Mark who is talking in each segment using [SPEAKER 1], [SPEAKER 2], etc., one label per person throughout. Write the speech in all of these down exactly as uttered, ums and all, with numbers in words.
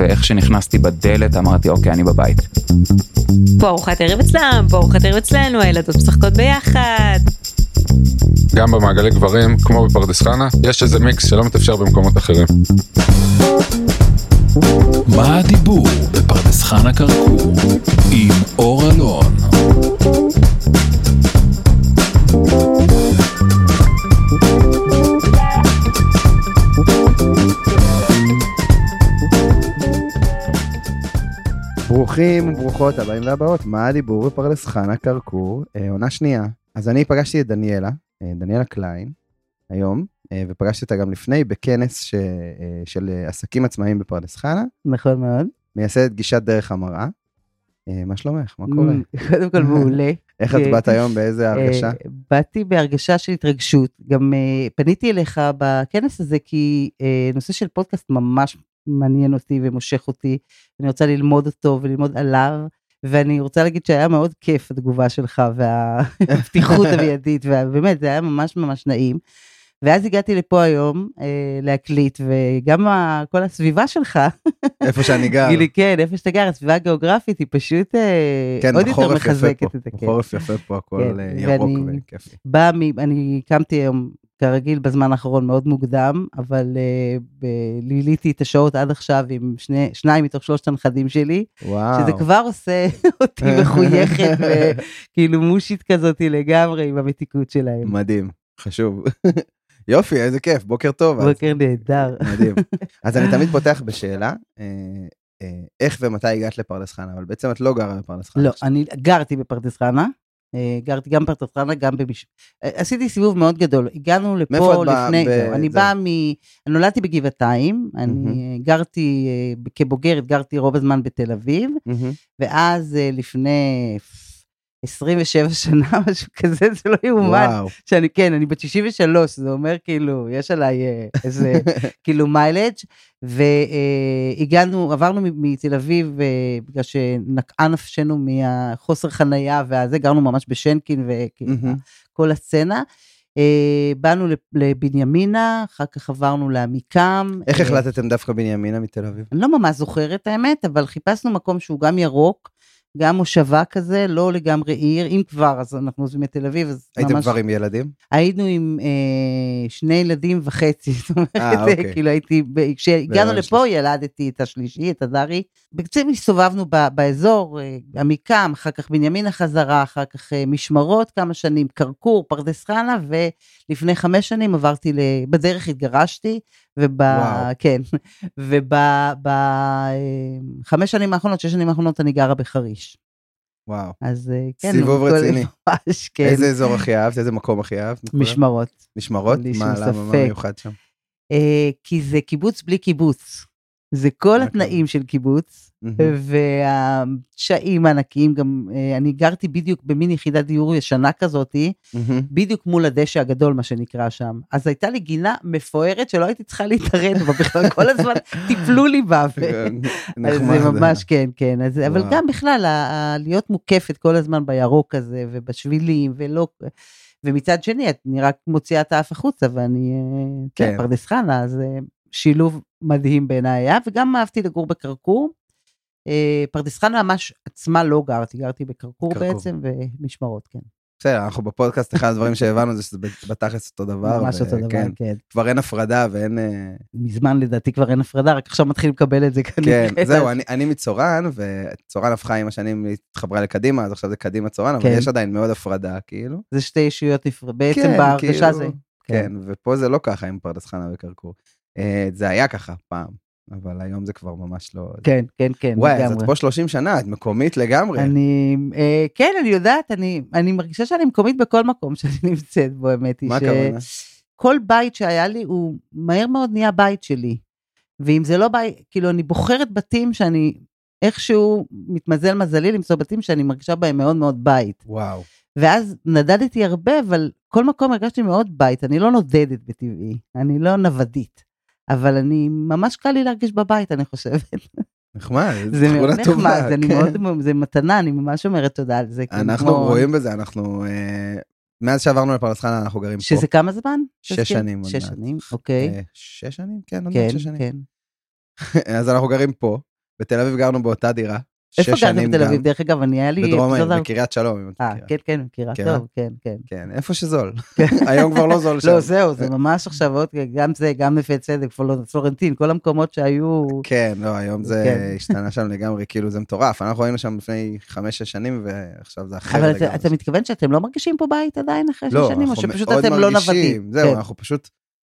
[SPEAKER 1] ואיך שנכנסתי בדלת אמרתי, אוקיי, אני בבית.
[SPEAKER 2] פה ארוחת ערב אצלם, פה ארוחת ערב אצלנו, הילדות משחקות ביחד.
[SPEAKER 3] גם במעגלי גברים, כמו בפרדס חנה, יש איזה מיקס שלא מתאפשר במקומות אחרים.
[SPEAKER 4] מה הדיבור בפרדס חנה כרכור עם אור אלון?
[SPEAKER 5] ברוכים וברוכות הבאים והבאות, מה הדיבור בפרדס חנה כרכור, עונה שנייה. אז אני פגשתי את דניאלה, דניאלה קליין, היום, ופגשתי אותה גם לפני בכנס ש... של עסקים עצמאיים בפרדס חנה.
[SPEAKER 6] נכון מאוד.
[SPEAKER 5] מייסדת גישת דרך המראה. מה שלומך? מה קורה?
[SPEAKER 6] קודם כל מעולה.
[SPEAKER 5] איך את באת היום? באיזה הרגשה?
[SPEAKER 6] באתי בהרגשה של התרגשות. גם פניתי אליך בכנס הזה, כי נושא של פודקאסט ממש מעניין אותי ומושך אותי. אני רוצה ללמוד אותו וללמוד עליו, ואני רוצה להגיד שהיה מאוד כיף התגובה שלך, והפתיחות המיידית, ובאמת זה היה ממש ממש נעים. ואז הגעתי לפה היום אה, להקליט, וגם ה, כל הסביבה שלך,
[SPEAKER 5] איפה שאני גר.
[SPEAKER 6] גילי, כן, איפה שאתה גר, הסביבה הגיאוגרפית היא פשוט אה,
[SPEAKER 5] כן,
[SPEAKER 6] עוד יותר מחזקת את זה.
[SPEAKER 5] כן, בחורף יפה פה, הכל
[SPEAKER 6] כן,
[SPEAKER 5] ירוק וכיפי.
[SPEAKER 6] בא, אני קמתי היום, כרגיל, בזמן האחרון מאוד מוקדם, אבל אה, ב- ליליתי את השעות עד עכשיו עם שני, שניים מתוך שלושת הנכדים שלי,
[SPEAKER 5] וואו.
[SPEAKER 6] שזה כבר עושה אותי מחויכת, וכאילו מושית כזאת לגמרי עם המתיקות שלהם.
[SPEAKER 5] מדהים, חשוב. יופי, איזה כיף, בוקר טוב.
[SPEAKER 6] בוקר נהדר.
[SPEAKER 5] מדהים. אז אני תמיד פותח בשאלה, איך ומתי הגעת לפרדס חנה, אבל בעצם את לא גרה בפרדס חנה.
[SPEAKER 6] לא, אני גרתי בפרדס חנה, גרתי גם בפרדס חנה, גם במיש... עשיתי סיבוב מאוד גדול, הגענו לפה לפני, אני באה מ... אני נולדתי בגבעתיים, אני גרתי כבוגרת, גרתי רוב הזמן בתל אביב, ואז לפני... עשרים ושבע שנה, משהו כזה, זה לא יאומן, שאני, כן, אני בת שישים ושלוש, זה אומר כאילו, יש עליי איזה, כאילו מיילג', והגענו, עברנו מתל אביב, בגלל שנקעה נפשנו מהחוסר חנייה, והזה, גרנו ממש בשנקין, וכל הסצנה, באנו לבנימינה, אחר כך עברנו לעמיקם.
[SPEAKER 5] איך החלטתם דווקא בנימינה מתל אביב?
[SPEAKER 6] אני לא ממש זוכרת האמת, אבל חיפשנו מקום שהוא גם ירוק, גם מושבה כזה, לא לגמרי עיר, אם כבר, אז אנחנו עוזבים את תל אביב, אז
[SPEAKER 5] הייתם
[SPEAKER 6] ממש...
[SPEAKER 5] כבר עם ילדים?
[SPEAKER 6] היינו עם אה, שני ילדים וחצי, זאת אומרת,
[SPEAKER 5] אה, אוקיי.
[SPEAKER 6] כאילו הייתי, כשהגענו לפה, ילדתי את השלישי, את הדרי, בקצים הסתובבנו באזור, אה, עמיקם, אחר כך בנימינה חזרה, אחר כך אה, משמרות כמה שנים, כרכור, פרדס חנה, ולפני חמש שנים עברתי, בדרך התגרשתי, וב... כן, ובחמש שנים האחרונות, שש שנים האחרונות, אני גרה בחריש.
[SPEAKER 5] וואו.
[SPEAKER 6] אז כן.
[SPEAKER 5] סיבוב רציני.
[SPEAKER 6] ממש, כן.
[SPEAKER 5] איזה אזור הכי אהבת? איזה מקום הכי אהבת?
[SPEAKER 6] משמרות.
[SPEAKER 5] משמרות? מה, למה, מה מיוחד שם?
[SPEAKER 6] כי זה קיבוץ בלי קיבוץ. זה כל התנאים של קיבוץ, והשעים הענקיים, גם אני גרתי בדיוק במין יחידת דיור ישנה כזאת, בדיוק מול הדשא הגדול, מה שנקרא שם. אז הייתה לי גינה מפוארת שלא הייתי צריכה להתערד בה בכלל, כל הזמן טיפלו לי בה. אז זה ממש, כן, כן. אבל גם בכלל, להיות מוקפת כל הזמן בירוק הזה, ובשבילים, ולא... ומצד שני, אני רק מוציאה את האף החוצה, ואני, כן, פרדס חנה, אז שילוב מדהים בעיניי היה, וגם אהבתי לגור בקרקור. פרדס חנה ממש עצמה לא גרתי, גרתי בקרקור בעצם, ומשמרות, כן.
[SPEAKER 5] בסדר, אנחנו בפודקאסט, אחד הדברים שהבנו זה שזה בתכלס אותו דבר.
[SPEAKER 6] ממש אותו דבר, כן.
[SPEAKER 5] כבר אין הפרדה ואין...
[SPEAKER 6] מזמן לדעתי כבר אין הפרדה, רק עכשיו מתחילים לקבל את זה כנראה.
[SPEAKER 5] כן, זהו, אני מצורן, וצורן הפכה עם השנים להתחברה לקדימה, אז עכשיו זה קדימה צורן, אבל יש עדיין מאוד הפרדה, כאילו.
[SPEAKER 6] זה שתי ישויות נפרדות, בעצם בהרגשה זה.
[SPEAKER 5] כן, ופה זה לא ככה עם פרדס חנה וקרקור. זה היה ככה פעם. אבל היום זה כבר ממש לא...
[SPEAKER 6] כן, כן, כן.
[SPEAKER 5] וואי, אז את פה שלושים שנה, את מקומית לגמרי.
[SPEAKER 6] אני, אה, כן, אני יודעת, אני, אני מרגישה שאני מקומית בכל מקום שאני נמצאת בו, האמת היא.
[SPEAKER 5] מה הכוונה?
[SPEAKER 6] כל בית שהיה לי, הוא מהר מאוד נהיה בית שלי. ואם זה לא בית, כאילו, אני בוחרת בתים שאני, איכשהו מתמזל מזלי למצוא בתים שאני מרגישה בהם מאוד מאוד בית.
[SPEAKER 5] וואו.
[SPEAKER 6] ואז נדדתי הרבה, אבל כל מקום הרגשתי מאוד בית. אני לא נודדת בטבעי, אני לא נוודית. אבל אני, ממש קל לי להרגיש בבית, אני חושבת.
[SPEAKER 5] נחמד,
[SPEAKER 6] זה מאוד נחמד, זה מאוד, זה מתנה, אני ממש אומרת תודה על זה.
[SPEAKER 5] אנחנו רואים בזה, אנחנו, מאז שעברנו לפרדס חנה, אנחנו גרים פה.
[SPEAKER 6] שזה כמה זמן?
[SPEAKER 5] שש שנים.
[SPEAKER 6] שש שנים, אוקיי.
[SPEAKER 5] שש שנים, כן, עוד מעט שש שנים.
[SPEAKER 6] כן.
[SPEAKER 5] אז אנחנו גרים פה, בתל אביב גרנו באותה דירה.
[SPEAKER 6] איפה גרנו בתל אביב? דרך אגב, אני היה לי...
[SPEAKER 5] בדרום העיר, בקריית שלום.
[SPEAKER 6] אה, כן, כן, מכירה טוב, כן, כן.
[SPEAKER 5] כן, איפה שזול. היום כבר לא זול שם.
[SPEAKER 6] לא, זהו, זה ממש עכשיו, גם זה, גם נפי צדק, פלורנטין, כל המקומות שהיו...
[SPEAKER 5] כן, לא, היום זה השתנה שם לגמרי, כאילו זה מטורף. אנחנו היינו שם לפני חמש-שש שנים, ועכשיו זה אחר לגמרי.
[SPEAKER 6] אבל אתה מתכוון שאתם לא מרגישים פה בית עדיין אחרי שש שנים, או שפשוט אתם לא נוודים?
[SPEAKER 5] זהו, אנחנו פשוט...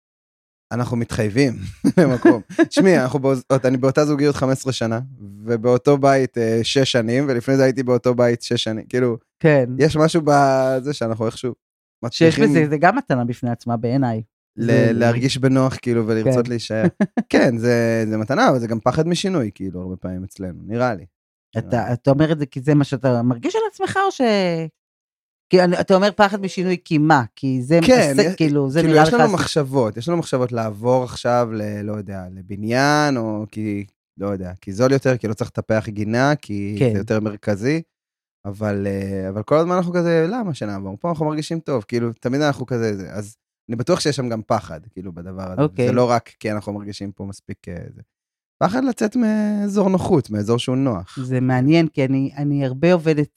[SPEAKER 5] אנחנו מתחייבים במקום. תשמעי, אני באותה זוגיות חמש עשרה שנה, ובאותו בית שש שנים, ולפני זה הייתי באותו בית שש שנים, כאילו,
[SPEAKER 6] כן.
[SPEAKER 5] יש משהו בזה שאנחנו איכשהו
[SPEAKER 6] שיש בזה, זה גם מתנה בפני עצמה בעיניי.
[SPEAKER 5] להרגיש בנוח, כאילו, ולרצות להישאר. כן, זה מתנה, אבל זה גם פחד משינוי, כאילו, הרבה פעמים אצלנו, נראה לי.
[SPEAKER 6] אתה אומר את זה כי זה מה שאתה מרגיש על עצמך, או ש... כי אתה אומר פחד משינוי, כי מה? כי זה מעסק, כאילו, זה נראה לך...
[SPEAKER 5] יש לנו מחשבות, יש לנו מחשבות לעבור עכשיו, לא יודע, לבניין, או כי, לא יודע, כי זול יותר, כי לא צריך לטפח גינה, כי זה יותר מרכזי, אבל כל הזמן אנחנו כזה, למה שנעבור? פה אנחנו מרגישים טוב, כאילו, תמיד אנחנו כזה, אז אני בטוח שיש שם גם פחד, כאילו, בדבר הזה. זה לא רק כי אנחנו מרגישים פה מספיק זה. פחד לצאת מאזור נוחות, מאזור שהוא נוח.
[SPEAKER 6] זה מעניין, כי אני, אני הרבה עובדת,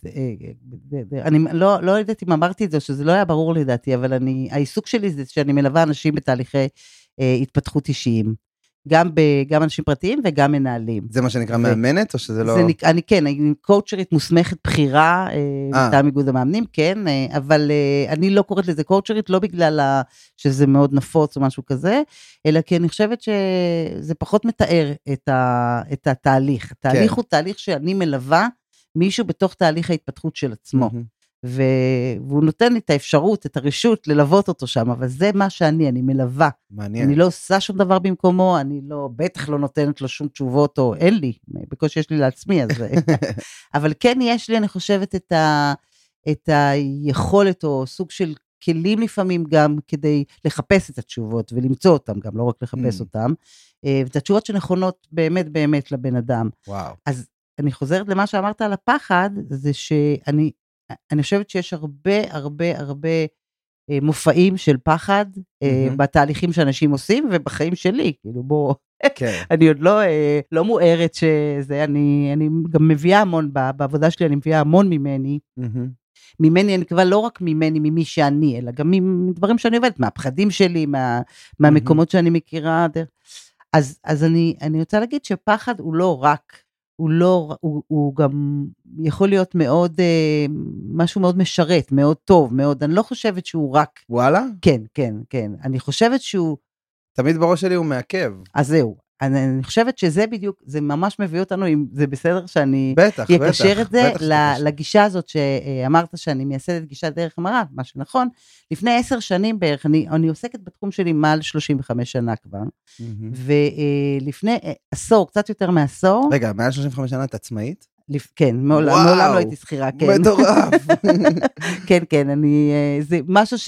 [SPEAKER 6] אני לא, לא יודעת אם אמרתי את זה, שזה לא היה ברור לדעתי, אבל אני, העיסוק שלי זה שאני מלווה אנשים בתהליכי התפתחות אישיים. גם, ב, גם אנשים פרטיים וגם מנהלים.
[SPEAKER 5] זה מה שנקרא מאמנת, או שזה לא...
[SPEAKER 6] זה, אני כן, אני קואוצ'רית מוסמכת בחירה, מטעם איגוד המאמנים, כן, אבל אני לא קוראת לזה קואוצ'רית, לא בגלל ה, שזה מאוד נפוץ או משהו כזה, אלא כי אני חושבת שזה פחות מתאר את, ה, את התהליך. התהליך כן. הוא תהליך שאני מלווה מישהו בתוך תהליך ההתפתחות של עצמו. Mm-hmm. והוא נותן לי את האפשרות, את הרשות ללוות אותו שם, אבל זה מה שאני, אני מלווה. מעניין. אני לא עושה שום דבר במקומו, אני לא, בטח לא נותנת לו שום תשובות, או אין לי, בקושי יש לי לעצמי, אז... אבל כן יש לי, אני חושבת, את, ה, את היכולת, או סוג של כלים לפעמים גם, כדי לחפש את התשובות, ולמצוא אותם, גם לא רק לחפש אותם, ואת התשובות שנכונות באמת באמת לבן אדם.
[SPEAKER 5] וואו.
[SPEAKER 6] אז אני חוזרת למה שאמרת על הפחד, זה שאני... אני חושבת שיש הרבה, הרבה, הרבה אה, מופעים של פחד, אה, mm-hmm. בתהליכים שאנשים עושים, ובחיים שלי, כאילו בוא, okay. אני עוד לא, אה, לא מוארת שזה, אני, אני גם מביאה המון, בעבודה שלי אני מביאה המון ממני, mm-hmm. ממני אני כבר לא רק ממני, ממי שאני, אלא גם מדברים שאני עובדת, מהפחדים שלי, מה, מהמקומות mm-hmm. שאני מכירה, אז, אז אני, אני רוצה להגיד שפחד הוא לא רק, הוא לא, הוא, הוא גם יכול להיות מאוד, אה, משהו מאוד משרת, מאוד טוב, מאוד, אני לא חושבת שהוא רק...
[SPEAKER 5] וואלה?
[SPEAKER 6] כן, כן, כן. אני חושבת שהוא...
[SPEAKER 5] תמיד בראש שלי הוא מעכב.
[SPEAKER 6] אז זהו. אני, אני חושבת שזה בדיוק, זה ממש מביא אותנו, אם זה בסדר שאני...
[SPEAKER 5] בטח,
[SPEAKER 6] יקשר
[SPEAKER 5] בטח,
[SPEAKER 6] את זה
[SPEAKER 5] בטח
[SPEAKER 6] לגישה הזאת שאמרת שאני מייסדת גישה דרך המראה, מה שנכון. לפני עשר שנים בערך, אני, אני עוסקת בתחום שלי מעל שלושים וחמש שנה כבר, mm-hmm. ולפני עשור, קצת יותר מעשור...
[SPEAKER 5] רגע, מעל שלושים וחמש שנה את עצמאית?
[SPEAKER 6] לפ... כן, מעולם, מעולם לא הייתי שכירה, כן.
[SPEAKER 5] מטורף.
[SPEAKER 6] כן, כן, אני, זה משהו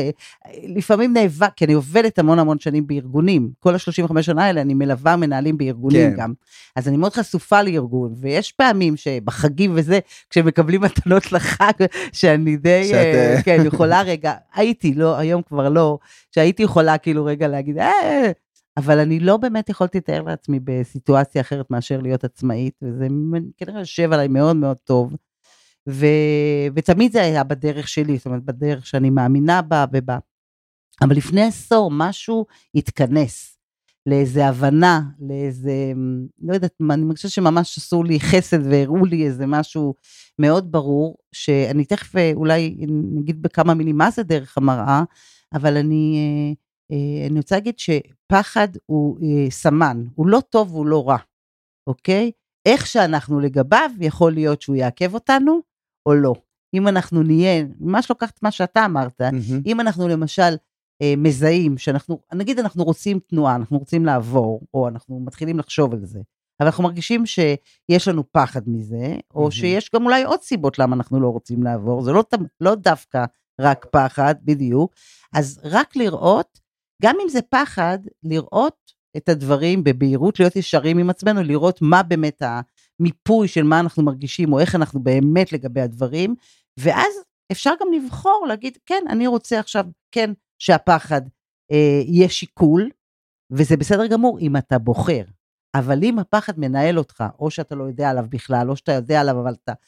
[SPEAKER 6] שלפעמים נאבק, כי אני עובדת המון המון שנים בארגונים, כל ה-שלושים וחמש שנה האלה אני מלווה מנהלים בארגונים כן. גם, אז אני מאוד חשופה לארגון, ויש פעמים שבחגים וזה, כשמקבלים מתנות לחג, שאני די, שאת... כן, יכולה רגע, הייתי, לא, היום כבר לא, שהייתי יכולה כאילו רגע להגיד, אה, אבל אני לא באמת יכולתי לתאר לעצמי בסיטואציה אחרת מאשר להיות עצמאית, וזה כנראה יושב עליי מאוד מאוד טוב, ו... ותמיד זה היה בדרך שלי, זאת אומרת, בדרך שאני מאמינה בה ובה, אבל לפני עשור משהו התכנס, לאיזה הבנה, לאיזה, לא יודעת, אני חושבת שממש עשו לי חסד, והראו לי איזה משהו מאוד ברור, שאני תכף אולי נגיד בכמה מילים מה זה דרך המראה, אבל אני... אני רוצה להגיד שפחד הוא סמן, הוא לא טוב והוא לא רע, אוקיי? איך שאנחנו לגביו, יכול להיות שהוא יעכב אותנו, או לא. אם אנחנו נהיה, ממש לוקחת מה שאתה אמרת, mm-hmm. אם אנחנו למשל מזהים, שאנחנו, נגיד אנחנו רוצים תנועה, אנחנו רוצים לעבור, או אנחנו מתחילים לחשוב על זה, אבל אנחנו מרגישים שיש לנו פחד מזה, או mm-hmm. שיש גם אולי עוד סיבות למה אנחנו לא רוצים לעבור, זה לא, לא דווקא רק פחד, בדיוק, אז רק לראות, גם אם זה פחד, לראות את הדברים בבהירות, להיות ישרים עם עצמנו, לראות מה באמת המיפוי של מה אנחנו מרגישים, או איך אנחנו באמת לגבי הדברים, ואז אפשר גם לבחור, להגיד, כן, אני רוצה עכשיו, כן, שהפחד אה, יהיה שיקול, וזה בסדר גמור אם אתה בוחר, אבל אם הפחד מנהל אותך, או שאתה לא יודע עליו בכלל, או שאתה יודע עליו, אבל אתה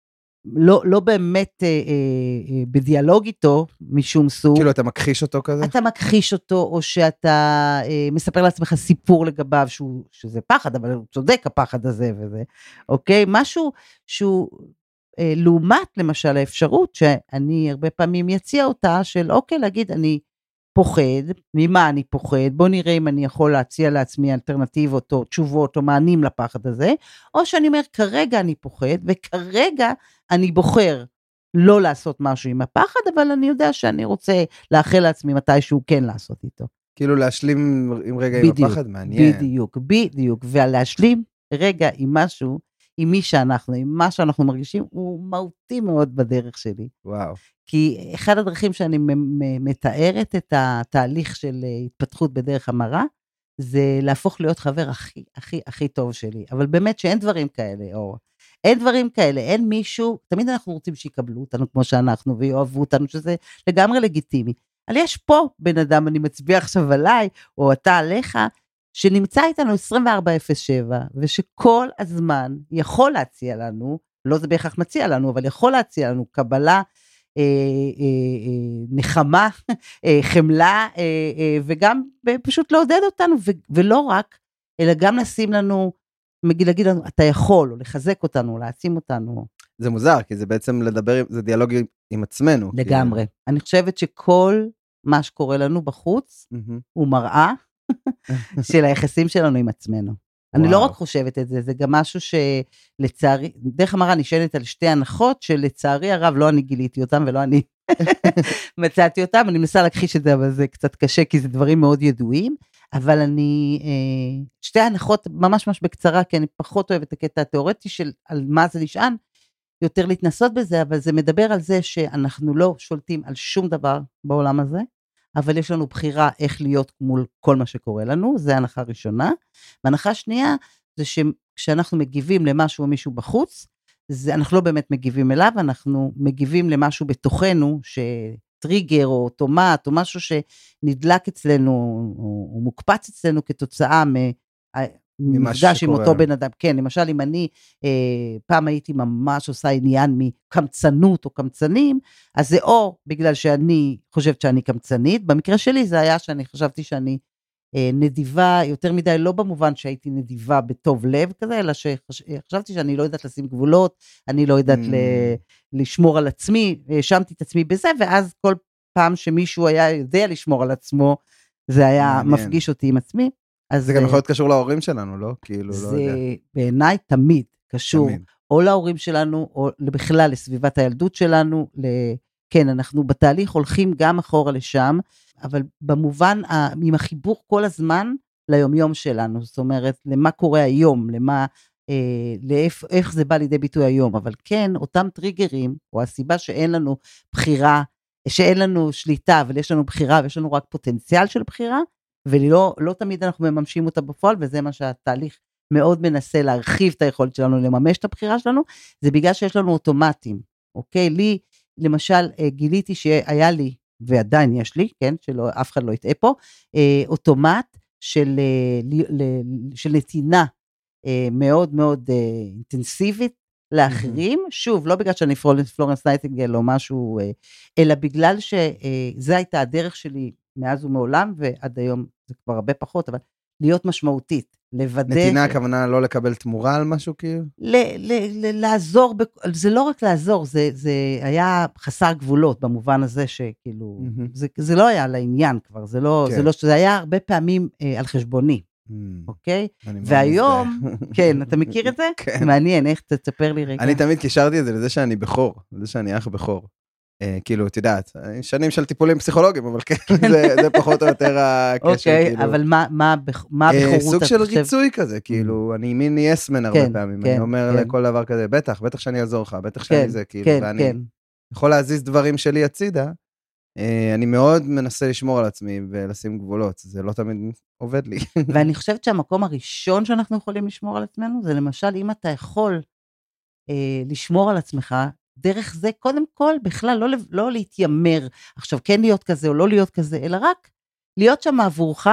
[SPEAKER 6] לא, לא באמת אה, אה, בדיאלוג איתו, משום סוג.
[SPEAKER 5] כאילו אתה מכחיש אותו כזה?
[SPEAKER 6] אתה מכחיש אותו, או שאתה אה, מספר לעצמך סיפור לגביו, שהוא, שזה פחד, אבל הוא צודק הפחד הזה וזה, אוקיי? משהו שהוא, אה, לעומת למשל האפשרות, שאני הרבה פעמים יציע אותה, של אוקיי, להגיד, אני פוחד, ממה אני פוחד, בוא נראה אם אני יכול להציע לעצמי אלטרנטיבות, או תשובות, או מענים לפחד הזה, או שאני אומר, כרגע אני פוחד, וכרגע אני בוחר לא לעשות משהו עם הפחד, אבל אני יודע שאני רוצה לאחל לעצמי מתישהו כן לעשות איתו.
[SPEAKER 5] כאילו להשלים עם רגע עם הפחד, מעניין.
[SPEAKER 6] בדיוק, בדיוק, ולהשלים רגע עם משהו, עם מי שאנחנו, עם מה שאנחנו מרגישים, הוא מהותי מאוד בדרך שלי.
[SPEAKER 5] וואו.
[SPEAKER 6] כי אחד הדרכים שאני מתארת את התהליך של התפתחות בדרך המרה, זה להפוך להיות חבר הכי, הכי, הכי טוב שלי. אבל באמת שאין דברים כאלה, אור. אין דברים כאלה, אין מישהו, תמיד אנחנו רוצים שיקבלו אותנו כמו שאנחנו, ויאהבו אותנו, שזה לגמרי לגיטימי. אבל יש פה בן אדם, אני מצביע עכשיו עליי, או אתה עליך, שנמצא איתנו עשרים וארבע אפס שבע, ושכל הזמן יכול להציע לנו, לא זה בהכרח מציע לנו, אבל יכול להציע לנו קבלה, אה, אה, אה, נחמה, אה, חמלה, אה, אה, וגם פשוט לעודד אותנו, ו, ולא רק, אלא גם לשים לנו, להגיד לנו, אתה יכול, או לחזק אותנו, להעצים אותנו.
[SPEAKER 5] זה מוזר, כי זה בעצם לדבר, זה דיאלוג עם עצמנו.
[SPEAKER 6] לגמרי. כי... אני חושבת שכל מה שקורה לנו בחוץ, mm-hmm. הוא מראה של היחסים שלנו עם עצמנו. וואו. אני לא רק חושבת את זה, זה גם משהו שלצערי, דרך המרה נשאלת על שתי הנחות, שלצערי הרב לא אני גיליתי אותם, ולא אני מצאתי אותם, אני מנסה להכחיש את זה, אבל זה קצת קשה, כי זה דברים מאוד ידועים, אבל אני, שתי הנחות ממש ממש בקצרה, כי אני פחות אוהבת את הקטע התיאורטי של על מה זה נשען, יותר להתנסות בזה, אבל זה מדבר על זה שאנחנו לא שולטים על שום דבר בעולם הזה, אבל יש לנו בחירה איך להיות מול כל מה שקורה לנו, זה הנחה ראשונה, והנחה שנייה, זה שכשאנחנו מגיבים למשהו או מישהו בחוץ, זה, אנחנו לא באמת מגיבים אליו, אנחנו מגיבים למשהו בתוכנו, שטריגר או אוטומט, או משהו שנדלק אצלנו, או, או מוקפץ אצלנו כתוצאה מ... מפגש עם אותו בן אדם, כן, למשל אם אני אה, פעם הייתי ממש עושה עניין מקמצנות או קמצנים, אז זה או בגלל שאני חושבת שאני קמצנית, במקרה שלי זה היה שאני חשבתי שאני אה, נדיבה, יותר מדי לא במובן שהייתי נדיבה בטוב לב כזה, אלא שחשבתי שאני לא יודעת לשים גבולות, אני לא יודעת mm. ל, לשמור על עצמי, האשמתי את עצמי בזה, ואז כל פעם שמישהו היה יודע לשמור על עצמו, זה היה מעניין. מפגיש אותי עם עצמי, אז
[SPEAKER 5] זה גם יכול להיות קשור להורים שלנו, לא? כאילו,
[SPEAKER 6] זה
[SPEAKER 5] לא יודע.
[SPEAKER 6] בעיניי תמיד קשור,
[SPEAKER 5] תמיד.
[SPEAKER 6] או להורים שלנו, או בכלל לסביבת הילדות שלנו, ל... כן, אנחנו בתהליך הולכים גם אחורה לשם, אבל במובן, עם החיבור כל הזמן ליומיום שלנו, זאת אומרת, למה קורה היום, למה, אה, לאיך, איך זה בא לידי ביטוי היום, אבל כן, אותם טריגרים, או הסיבה שאין לנו בחירה, שאין לנו שליטה, אבל יש לנו בחירה, ויש לנו רק פוטנציאל של בחירה, ולא לא תמיד אנחנו מממשים אותה בפועל, וזה מה שהתהליך מאוד מנסה להרחיב את היכולת שלנו, לממש את הבחירה שלנו, זה בגלל שיש לנו אוטומטים, אוקיי? לי, למשל, גיליתי שהיה לי, ועדיין יש לי, כן? שלא, אף אחד לא יטעה פה, אוטומט של, של נתינה מאוד מאוד אינטנסיבית לאחרים, שוב, לא בגלל שאני פלורנס נייטינגל או משהו, אלא בגלל שזה הייתה הדרך שלי, מאז ומעולם, ועד היום זה כבר הרבה פחות, אבל להיות משמעותית, לוודא...
[SPEAKER 5] נתינה הכוונה לא לקבל תמורה על משהו כאילו?
[SPEAKER 6] לעזור, זה לא רק לעזור, זה היה חסר גבולות, במובן הזה שכאילו, זה לא היה לעניין כבר, זה לא, זה היה הרבה פעמים על חשבוני, אוקיי? והיום, כן, אתה מכיר את זה? מעניין, איך תספר לי רגע.
[SPEAKER 5] אני תמיד קישרתי את זה לזה שאני בכור, לזה שאני אח בכור. כאילו, את יודעת, שנים של טיפולים פסיכולוגיים, אבל כן, זה פחות או יותר הקשר.
[SPEAKER 6] אוקיי, אבל מה הבחורות?
[SPEAKER 5] סוג של ריצוי כזה, כאילו, אני מין יסמן הרבה פעמים, אני אומר לכל דבר כזה, בטח, בטח שאני אעזור לך, בטח שאני זה, כאילו, ואני יכול להזיז דברים שלי הצידה, אני מאוד מנסה לשמור על עצמי ולשים גבולות, זה לא תמיד עובד לי.
[SPEAKER 6] ואני חושבת שהמקום הראשון שאנחנו יכולים לשמור על עצמנו, זה למשל, אם אתה יכול לשמור על עצמך, דרך זה, קודם כל, בכלל לא, לא להתיימר, עכשיו כן להיות כזה או לא להיות כזה, אלא רק להיות שם עבורך,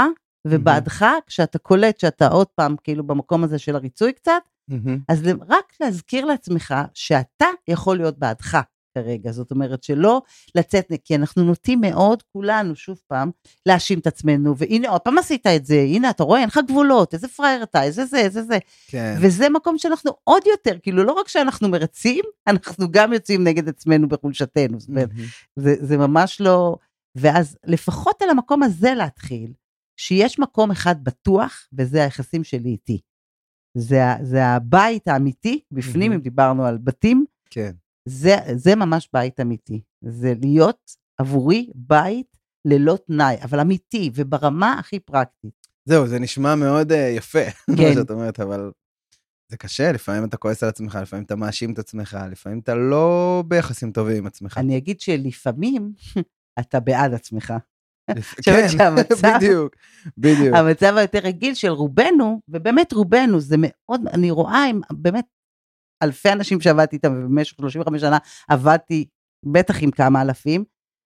[SPEAKER 6] ובעדך, כשאתה קולט שאתה עוד פעם, כאילו במקום הזה של הריצוי קצת, אז רק להזכיר לעצמך, שאתה יכול להיות בעדך כרגע, זאת אומרת שלא לצאת, כי אנחנו נוטים מאוד, כולנו שוב פעם, להאשים את עצמנו, והנה עוד פעם עשית את זה, הנה אתה רואה, אין לך גבולות, איזה פרייר אתה, איזה זה, איזה זה,
[SPEAKER 5] כן.
[SPEAKER 6] וזה מקום שאנחנו עוד יותר, כאילו לא רק שאנחנו מרצים, אנחנו גם יוצאים נגד עצמנו בחולשתנו, זאת אומרת, זה, זה ממש לא, ואז לפחות על המקום הזה להתחיל, שיש מקום אחד בטוח, וזה היחסים שלי איתי. זה, זה הבית האמיתי, בפנים, אם דיברנו על בתים,
[SPEAKER 5] כן.
[SPEAKER 6] זה, זה ממש בית אמיתי. זה להיות עבורי בית ללא תנאי, אבל אמיתי, וברמה הכי פרקטית.
[SPEAKER 5] זהו, זה נשמע מאוד uh, יפה,
[SPEAKER 6] כן.
[SPEAKER 5] מה שאת אומרת, אבל זה קשה, לפעמים אתה כועס על עצמך, לפעמים אתה מאשים את עצמך, לפעמים אתה לא ביחסים טובים עם עצמך.
[SPEAKER 6] אני אגיד שלפעמים אתה בעד עצמך.
[SPEAKER 5] כן, בדיוק, בדיוק.
[SPEAKER 6] המצב היותר רגיל של רובנו, ובאמת רובנו, זה מאוד, אני רואה עם באמת אלפי אנשים שעבדתי איתם, ובמשך שלושים וחמש שנה עבדתי בטח עם כמה אלפים,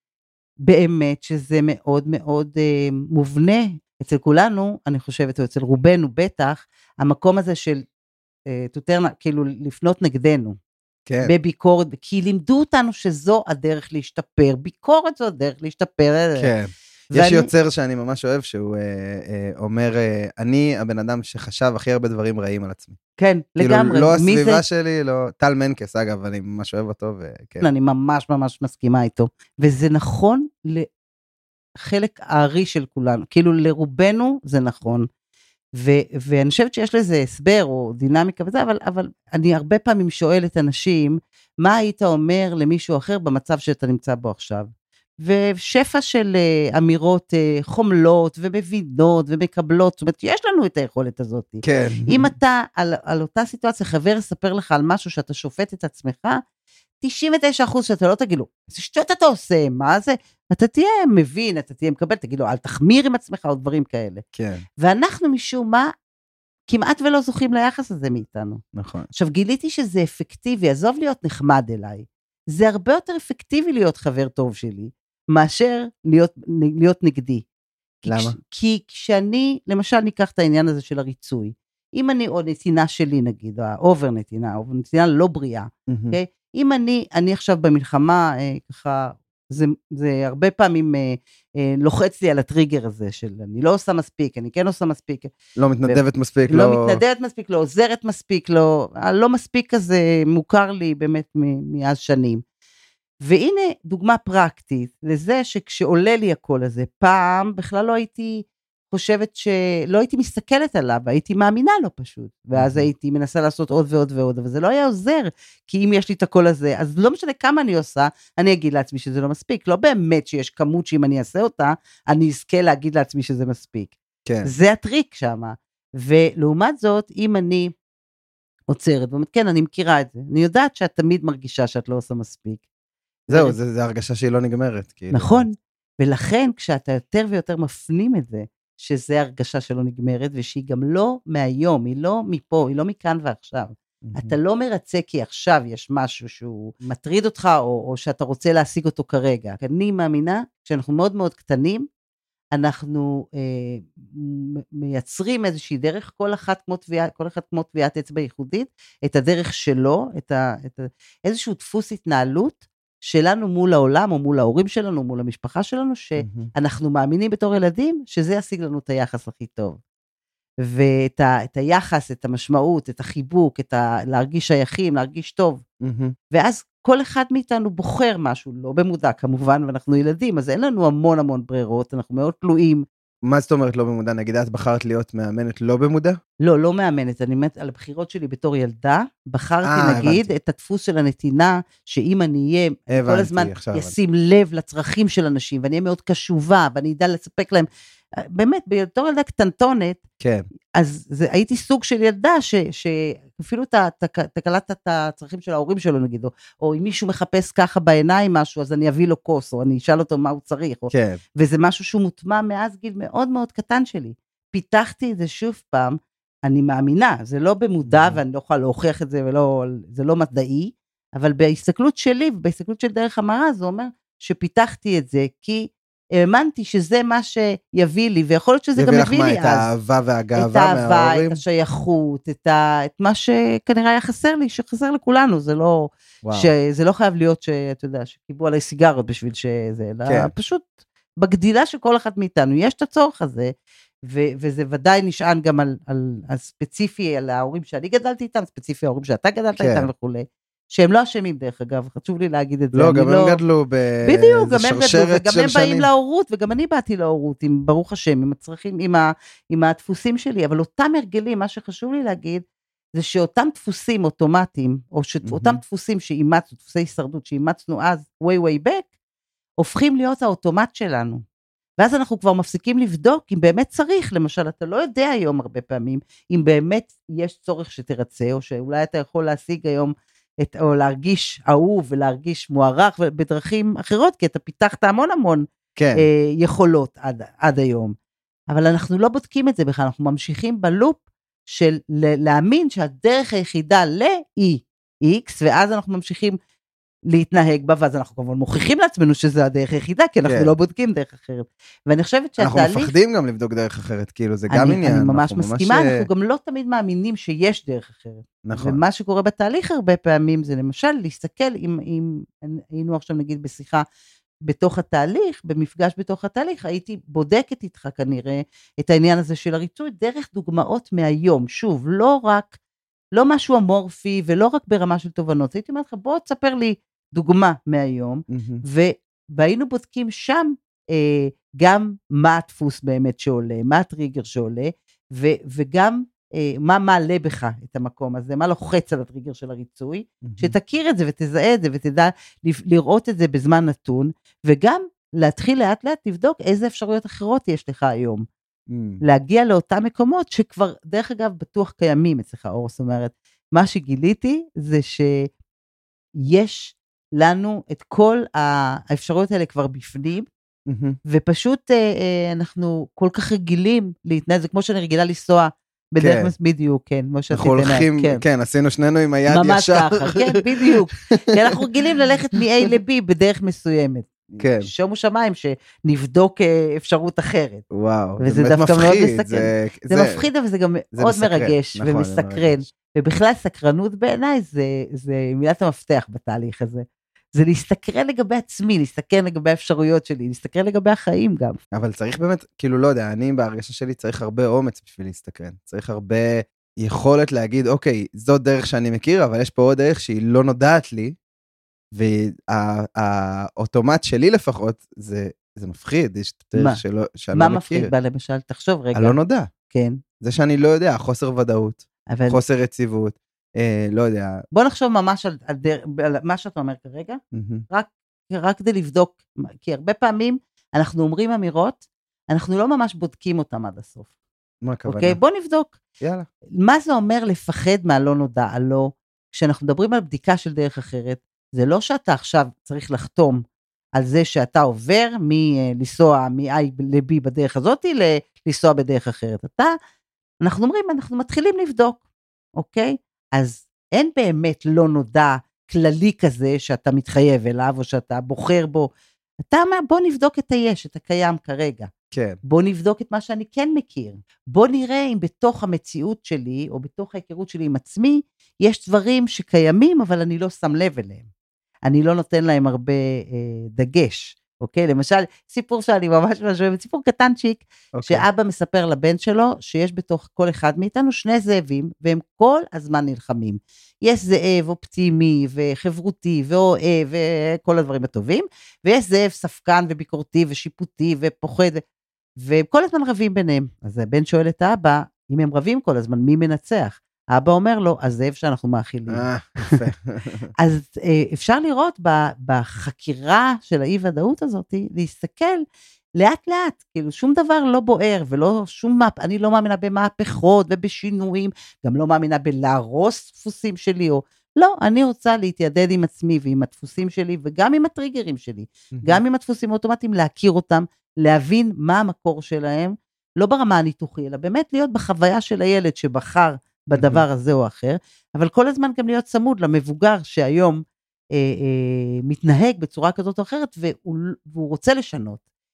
[SPEAKER 6] באמת שזה מאוד מאוד אה, מובנה אצל כולנו, אני חושבת, או אצל רובנו בטח, המקום הזה של אה, תותר, כאילו לפנות נגדנו,
[SPEAKER 5] כן.
[SPEAKER 6] בביקורת, כי לימדו אותנו שזו הדרך להשתפר, ביקורת זו הדרך להשתפר.
[SPEAKER 5] כן.
[SPEAKER 6] ואני...
[SPEAKER 5] יש יוצר שאני ממש אוהב, שהוא אה, אה, אומר, אה, אני הבן אדם שחשב הכי הרבה דברים רעים על עצמי.
[SPEAKER 6] כן,
[SPEAKER 5] כאילו,
[SPEAKER 6] לגמרי.
[SPEAKER 5] לא הסביבה
[SPEAKER 6] זה...
[SPEAKER 5] שלי, לא, טל מנקס, אגב, אני ממש אוהב אותו, וכן.
[SPEAKER 6] אני ממש ממש מסכימה איתו, וזה נכון לחלק הארי של כולנו, כאילו לרובנו זה נכון, ו- ואני חושבת שיש לזה הסבר או דינמיקה וזה, אבל, אבל אני הרבה פעמים שואלת אנשים, מה היית אומר למישהו אחר במצב שאתה נמצא בו עכשיו? ושפע של uh, אמירות uh, חומלות ומבינות ומקבלות, זאת אומרת, יש לנו את היכולת הזאת.
[SPEAKER 5] כן.
[SPEAKER 6] אם אתה על, על אותה סיטואציה, חבר יספר לך על משהו שאתה שופט את עצמך, תשעים ותשעה אחוז שאתה לא תגיד לו, איזה שטויות אתה עושה, מה זה? אתה תהיה מבין, אתה תהיה מקבל, תגיד לו, אל תחמיר עם עצמך או דברים כאלה.
[SPEAKER 5] כן.
[SPEAKER 6] ואנחנו משום מה, כמעט ולא זוכים ליחס הזה מאיתנו.
[SPEAKER 5] נכון.
[SPEAKER 6] עכשיו, גיליתי שזה אפקטיבי, עזוב להיות נחמד אליי. זה הרבה יותר אפקטיבי להיות חבר טוב שלי, מאשר להיות, להיות נגדי.
[SPEAKER 5] למה?
[SPEAKER 6] כי, כי כשאני, למשל, ניקח את העניין הזה של הריצוי, אם אני, או נתינה שלי נגיד, או האובר נתינה, או נתינה לא בריאה,
[SPEAKER 5] Mm-hmm.
[SPEAKER 6] okay? אם אני, אני עכשיו במלחמה, אה, ככה, זה, זה הרבה פעמים אה, אה, לוחץ לי על הטריגר הזה, של אני לא עושה מספיק, אני כן עושה מספיק.
[SPEAKER 5] לא מתנדבת ו... מספיק,
[SPEAKER 6] לא...
[SPEAKER 5] לא...
[SPEAKER 6] מתנדבת מספיק, לא עוזרת מספיק, לא, לא מספיק כזה מוכר לי באמת מ- מאז שנים. והנה דוגמה פרקטית לזה שכשעולה לי הקול הזה, פעם בכלל לא הייתי חושבת שלא הייתי מסתכלת עליו, הייתי מאמינה לו פשוט, ואז הייתי מנסה לעשות עוד ועוד ועוד, אבל זה לא היה עוזר, כי אם יש לי את הקול הזה, אז לא משנה כמה אני עושה, אני אגיד לעצמי שזה לא מספיק, לא באמת שיש כמות שאם אני אעשה אותה, אני אזכה להגיד לעצמי שזה מספיק.
[SPEAKER 5] כן.
[SPEAKER 6] זה הטריק שם, ולעומת זאת, אם אני עוצרת, באמת, כן, אני מכירה את זה, אני יודעת שאת תמיד מרגישה שאת לא עושה מספיק.
[SPEAKER 5] זהו, ו... זה, זה הרגשה שהיא לא נגמרת. כאילו.
[SPEAKER 6] נכון, ולכן כשאתה יותר ויותר מפנים את זה, שזה הרגשה שלא נגמרת, ושהיא גם לא מהיום, היא לא מפה, היא לא מכאן ועכשיו. Mm-hmm. אתה לא מרצה כי עכשיו יש משהו שהוא מטריד אותך, או, או שאתה רוצה להשיג אותו כרגע. אני מאמינה שאנחנו מאוד מאוד קטנים, אנחנו אה, מייצרים איזושהי דרך, כל אחת כמו תביעה, כל אחת כמו תביעת אצבע ייחודית, את הדרך שלו, את ה, את ה, איזשהו דפוס התנהלות, שלנו מול העולם, או מול ההורים שלנו, או מול המשפחה שלנו, שאנחנו מאמינים בתור ילדים, שזה ישיג לנו את היחס הכי טוב. ואת ה, את היחס, את המשמעות, את החיבוק, את ה, להרגיש שייכים, להרגיש טוב. ואז כל אחד מאיתנו בוחר משהו, לא במודע כמובן, ואנחנו ילדים, אז אין לנו המון המון ברירות, אנחנו מאוד תלויים.
[SPEAKER 5] מה זאת אומרת לא במודע? נגיד, את בחרת להיות מאמנת לא במודע?
[SPEAKER 6] לא, לא מאמנת, אני מת על הבחירות שלי בתור ילדה, בחרתי 아, נגיד הבנתי. את הדפוס של הנתינה, שאם אני אהיה הבנתי, כל הזמן ישים הבנתי. לב לצרכים של אנשים, ואני אהיה מאוד קשובה, ואני אדע לספק להם, באמת, בתור ילדה קטנטונת,
[SPEAKER 5] כן.
[SPEAKER 6] אז זה, הייתי סוג של ילדה, ש, שאפילו תקלת את הצרכים של ההורים שלו נגיד, או, או אם מישהו מחפש ככה בעיניים משהו, אז אני אביא לו כוס, או אני אשאל אותו מה הוא צריך, או,
[SPEAKER 5] כן.
[SPEAKER 6] וזה משהו שהוא מוטמע מאז גיל מאוד מאוד קטן שלי. פיתחתי את זה שוב פעם, אני מאמינה, זה לא במודע, ואני לא יכולה להוכיח את זה, ולא, זה לא מדעי, אבל בהסתכלות שלי, ובהסתכלות של דרך המראה, זה אומר שפיתחתי את זה, כי האמנתי שזה מה שיביא לי, ויכול להיות שזה גם מביא לי אז.
[SPEAKER 5] יביא לך מה, את האהבה והגאווה מההורים?
[SPEAKER 6] את האהבה, את השייכות, את, ה, את מה שכנראה היה חסר לי, שחסר לכולנו, זה לא, שזה לא חייב להיות שאתה יודע, שקיבו עליי סיגרות בשביל שזה, אלא כן. פשוט בגדילה של כל אחד מאיתנו, יש את הצורך הזה, ו, וזה ודאי נשען גם על, על, על ספציפי, על ההורים שאני גדלתי איתם, ספציפי ההורים שאתה גדלת כן. איתם וכו'. שהם לא אשמים דרך אגב, חשוב לי להגיד את זה.
[SPEAKER 5] לא, גם הם לא... גדלו
[SPEAKER 6] בדיוק, גם הם גדלו, וגם הם באים להורות, וגם אני באתי להורות, עם ברוך השם, עם הצרכים, עם, ה, עם הדפוסים שלי, אבל אותם הרגלים, מה שחשוב לי להגיד, זה שאותם דפוסים אוטומטיים, או שאותם דפוסים שאימצנו, דפוסי הישרדות, שאימצנו אז, way way back, הופכים להיות האוטומט שלנו. ואז אנחנו כבר מפסיקים לבדוק, אם באמת צריך, למשל, אתה לא יודע היום הרבה פעמים, אם באמת יש צורך שתרצה, או שאולי אתה יכול להשיג היום, את, או להרגיש אהוב ולהרגיש מוערך בדרכים אחרות, כי אתה פיתחת המון המון כן. אה, יכולות עד, עד היום. אבל אנחנו לא בודקים את זה בכלל, אנחנו ממשיכים בלופ של להאמין שהדרך היחידה ל-E, X, ואז אנחנו ממשיכים להתנהג בה, ואז אנחנו כמובן מוכיחים לעצמנו שזה הדרך היחידה, כי אנחנו כן. לא בודקים דרך אחרת. ואני חושבת שהתהליך...
[SPEAKER 5] אנחנו מפחדים גם לבדוק דרך אחרת, כאילו זה גם
[SPEAKER 6] אני,
[SPEAKER 5] עניין. אני
[SPEAKER 6] ממש מסכימה, ממש... אנחנו גם לא תמיד מאמינים שיש דרך אחרת. נכון. ומה שקורה בתהליך הרבה פעמים, זה למשל להסתכל, אם, אם היינו עכשיו נגיד בשיחה, בתוך התהליך, במפגש בתוך התהליך, הייתי בודקת איתך כנראה, את העניין הזה של הריצוי, דרך דוגמאות מהיום, שוב, לא רק, לא משהו אמורפי, ולא רק ברמה של תובנות, הייתי אומרת לך, בוא תספר לי דוגמה מהיום, mm-hmm. והיינו בודקים שם אה, גם מה הדפוס באמת שעולה, מה הטריגר שעולה, ו, וגם אה, מה מעלה בך את המקום הזה, מה לוחץ על הטריגר של הריצוי, mm-hmm. שתכיר את זה ותזהה את זה, ותדע לראות את זה בזמן נתון, וגם להתחיל לאט לאט לבדוק איזה אפשרויות אחרות יש לך היום. Mm-hmm. להגיע לאותם מקומות שכבר, דרך אגב, בטוח קיימים אצלך אור, זאת אומרת, מה שגיליתי זה שיש לנו את כל האפשרויות האלה כבר בפנים, mm-hmm. ופשוט אה, אה, אנחנו כל כך רגילים להתנהל, זה כמו שאני רגילה לנסוע בדרך כן. בדיוק, כן, כמו שאתה
[SPEAKER 5] אנחנו הולכים, כן. כן, עשינו שנינו עם היד
[SPEAKER 6] ממש
[SPEAKER 5] ישר.
[SPEAKER 6] ממש ככה, כן, בדיוק. כי אנחנו רגילים ללכת מ-A ל-B בדרך מסוימת.
[SPEAKER 5] כן.
[SPEAKER 6] שומו שמיים שנבדוק אפשרות אחרת.
[SPEAKER 5] וואו,
[SPEAKER 6] וזה
[SPEAKER 5] באמת מפחיד.
[SPEAKER 6] זה, זה, זה מפחיד, אבל זה גם זה מאוד מסקרן, מרגש נכון, ומסקרן. ובכלל סקרנות בעיניי זה, זה מילת המפתח בתהליך הזה. זה להסתקרן לגבי עצמי, להסתקרן לגבי האפשרויות שלי, להסתקרן לגבי החיים גם.
[SPEAKER 5] אבל צריך באמת, כאילו לא יודע, אני בהרגשה שלי צריך הרבה אומץ בשביל להסתקרן. צריך הרבה יכולת להגיד, אוקיי, זאת דרך שאני מכיר, אבל יש פה עוד דרך שהיא לא נודעת לי, והאוטומט שלי לפחות, זה, זה מפחיד, יש דרך שלא, שאני לא מכיר.
[SPEAKER 6] מה מפחיד בה למשל? תחשוב רגע.
[SPEAKER 5] הלא נודע.
[SPEAKER 6] כן.
[SPEAKER 5] זה שאני לא יודע, חוסר ודאות, אבל... חוסר רציבות, אה, לא יודע.
[SPEAKER 6] בוא נחשוב ממש על, על, דר... על מה שאתה אומר כרגע, mm-hmm. רק, רק כדי לבדוק, כי הרבה פעמים אנחנו אומרים אמירות, אנחנו לא ממש בודקים אותם עד הסוף.
[SPEAKER 5] מה הכוונה?
[SPEAKER 6] אוקיי, בוא נבדוק.
[SPEAKER 5] יאללה.
[SPEAKER 6] מה זה אומר לפחד מהלא נודע, הלא, כשאנחנו מדברים על בדיקה של דרך אחרת, זה לא שאתה עכשיו צריך לחתום על זה שאתה עובר מלנסוע מ-I ל-B בדרך הזאת, לנסוע בדרך אחרת. אתה, אנחנו אומרים, אנחנו מתחילים לבדוק, אוקיי? אז אין באמת לא נודע כללי כזה שאתה מתחייב אליו, או שאתה בוחר בו. אתה אומר, בוא נבדוק את היש, את הקיים כרגע.
[SPEAKER 5] כן.
[SPEAKER 6] בוא נבדוק את מה שאני כן מכיר. בוא נראה אם בתוך המציאות שלי, או בתוך ההיכרות שלי עם עצמי, יש דברים שקיימים, אבל אני לא שם לב אליהם. אני לא נותן להם הרבה אה, דגש, אוקיי? למשל, סיפור שאני ממש ממש אוהבת, סיפור קטנצ'יק, אוקיי. שאבא מספר לבן שלו, שיש בתוך כל אחד מאיתנו שני זאבים, והם כל הזמן נלחמים. יש זאב אופטימי, וחברותי, ואוהב, וכל הדברים הטובים, ויש זאב ספקן, וביקורתי, ושיפוטי, ופוחד, והם כל הזמן רבים ביניהם. אז הבן שואל את האבא, אם הם רבים כל הזמן, מי מנצח? האבא אומר לו, הזאב שאנחנו מאכילים.
[SPEAKER 5] אה, יפה.
[SPEAKER 6] אז אפשר לראות בחקירה של האי-ודאות הזאת, להסתכל לאט לאט, כאילו שום דבר לא בוער, ולא שום, אני לא מאמינה במהפכות ובשינויים, גם לא מאמינה בלהרוס דפוסים שלי, או לא, אני רוצה להתיידד עם עצמי ועם הדפוסים שלי, וגם עם הטריגרים שלי, גם עם הדפוסים האוטומטיים, להכיר אותם, להבין מה המקור שלהם, לא ברמה הניתוחי, אלא באמת להיות בחוויה של הילד שבחר, בדבר הזה או אחר, אבל כל הזמן גם להיות צמוד למבוגר שהיום אה, אה, מתנהג בצורה כזאת או אחרת, והוא, והוא רוצה לשנות.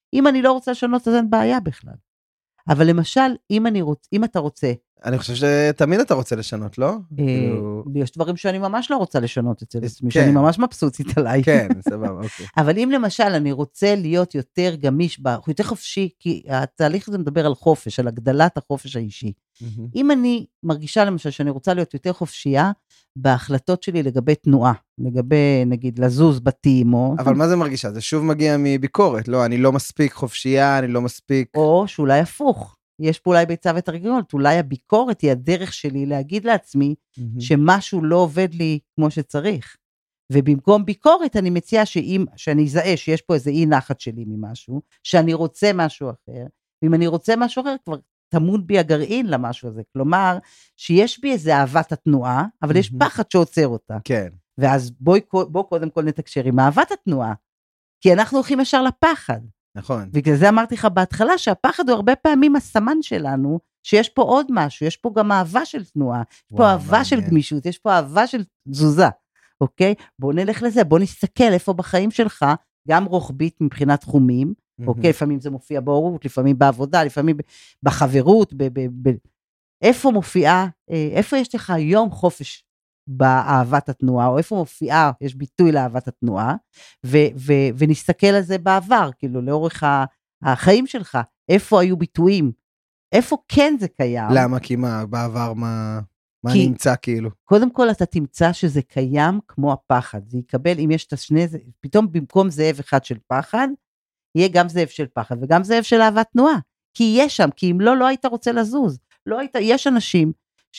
[SPEAKER 6] אם אני לא רוצה לשנות, אז אין בעיה בכלל. אבל למשל, אם, אני רוצ, אם אתה רוצה...
[SPEAKER 5] אני חושב שתמיד אתה רוצה לשנות, לא?
[SPEAKER 6] יש דברים שאני ממש לא רוצה לשנות אצל עצמי, שאני ממש מבסוטית עליי.
[SPEAKER 5] כן, סבבה, אוקיי.
[SPEAKER 6] אבל אם למשל אני רוצה להיות יותר גמיש, יותר חופשי, כי התהליך הזה מדבר על חופש, על הגדלת החופש האישי. אם אני מרגישה למשל שאני רוצה להיות יותר חופשייה, בהחלטות שלי לגבי תנועה, לגבי נגיד לזוז בתים או...
[SPEAKER 5] אבל מה זה מרגישה? זה שוב מגיע מביקורת, לא, אני לא מספיק חופשייה, אני לא מספיק...
[SPEAKER 6] או שאולי הפוך. יש פה אולי ביצה ותרנגולת, אולי הביקורת היא הדרך שלי להגיד לעצמי שמשהו לא עובד לי כמו שצריך. ובמקום ביקורת אני מציעה שאם, שאני אזהה שיש פה איזה אי נחת שלי ממשהו, שאני רוצה משהו אחר, ואם אני רוצה משהו אחר כבר תמון בי הגרעין למשהו הזה, כלומר שיש בי איזה אהבת התנועה, אבל יש פחד שעוצר אותה.
[SPEAKER 5] כן.
[SPEAKER 6] ואז בואי, בוא קודם כל נתקשר עם אהבת התנועה, כי אנחנו הולכים ישר לפחד.
[SPEAKER 5] נכון.
[SPEAKER 6] בגלל זה אמרתי לך בהתחלה, שהפחד הוא הרבה פעמים הסמן שלנו, שיש פה עוד משהו, יש פה גם אהבה של תנועה, יש פה וואו, אהבה מעניין. של גמישות, יש פה אהבה של תזוזה, אוקיי? בוא נלך לזה, בוא נסתכל איפה בחיים שלך, גם רוחבית מבחינת תחומים, mm-hmm. אוקיי? לפעמים זה מופיע בהורות, לפעמים בעבודה, לפעמים בחברות, ב- ב- ב- איפה מופיעה, איפה יש לך היום חופש באהבת התנועה, או איפה מופיעה, יש ביטוי לאהבת התנועה, ו- ו- ונסתכל על זה בעבר, כאילו לאורך החיים שלך, איפה היו ביטויים, איפה כן זה קיים.
[SPEAKER 5] למה? כי מה, בעבר מה, מה כי, נמצא כאילו?
[SPEAKER 6] קודם כל אתה תמצא שזה קיים כמו הפחד, זה יקבל, אם יש את השני, פתאום במקום זאב אחד של פחד, יהיה גם זאב של פחד, וגם זאב של אהבת תנועה, כי יהיה שם, כי אם לא, לא היית רוצה לזוז, לא היית, יש אנשים,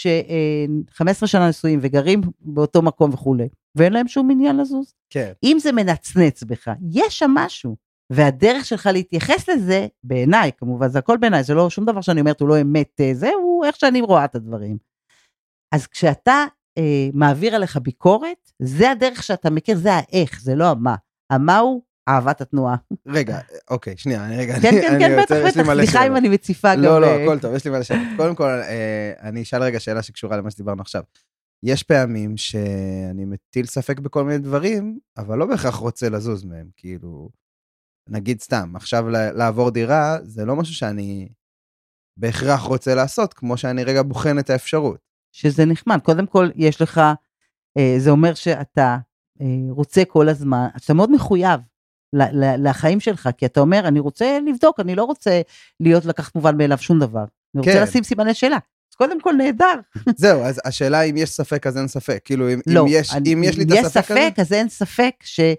[SPEAKER 6] ש-חמש עשרה שנה נשואים וגרים באותו מקום וכו', ואין להם שום עניין לזוז.
[SPEAKER 5] כן.
[SPEAKER 6] אם זה מנצנץ בך, יש שם משהו, והדרך שלך להתייחס לזה, בעיניי, כמובן, זה הכל בעיניי, זה לא שום דבר שאני אומרת, הוא לא אמת, זהו איך שאני רואה את הדברים. אז כשאתה אה, מעביר עליך ביקורת, זה הדרך שאתה מכיר, זה האיך, זה לא המה. המה הוא אהבת התנועה.
[SPEAKER 5] רגע, אוקיי, שנייה, רגע.
[SPEAKER 6] כן, כן, כן, בטח, בטח, סליחה אם אני מציפה גם...
[SPEAKER 5] לא, לא, הכל טוב, יש לי מה לשאול. קודם כל, אני אשאל רגע שאלה שקשורה למה שדיברנו עכשיו. יש פעמים שאני מטיל ספק בכל מיני דברים, אבל לא בהכרח רוצה לזוז מהם, כאילו, נגיד סתם, עכשיו לעבור דירה, זה לא משהו שאני בהכרח רוצה לעשות, כמו שאני רגע בוחן את האפשרות.
[SPEAKER 6] שזה נחמד, קודם כל יש לך, זה אומר שאתה רוצה כל הזמן, אתה מאוד מחויב, לחיים שלך, כי אתה אומר, אני רוצה לבדוק, אני לא רוצה להיות לקחת מובן מאליו שום דבר, אני רוצה לשים סימני שאלה, אז קודם כל נהדר.
[SPEAKER 5] זהו, אז השאלה אם יש ספק, אז אין ספק, כאילו אם יש לי את הספק הזה?
[SPEAKER 6] יש ספק, אז אין ספק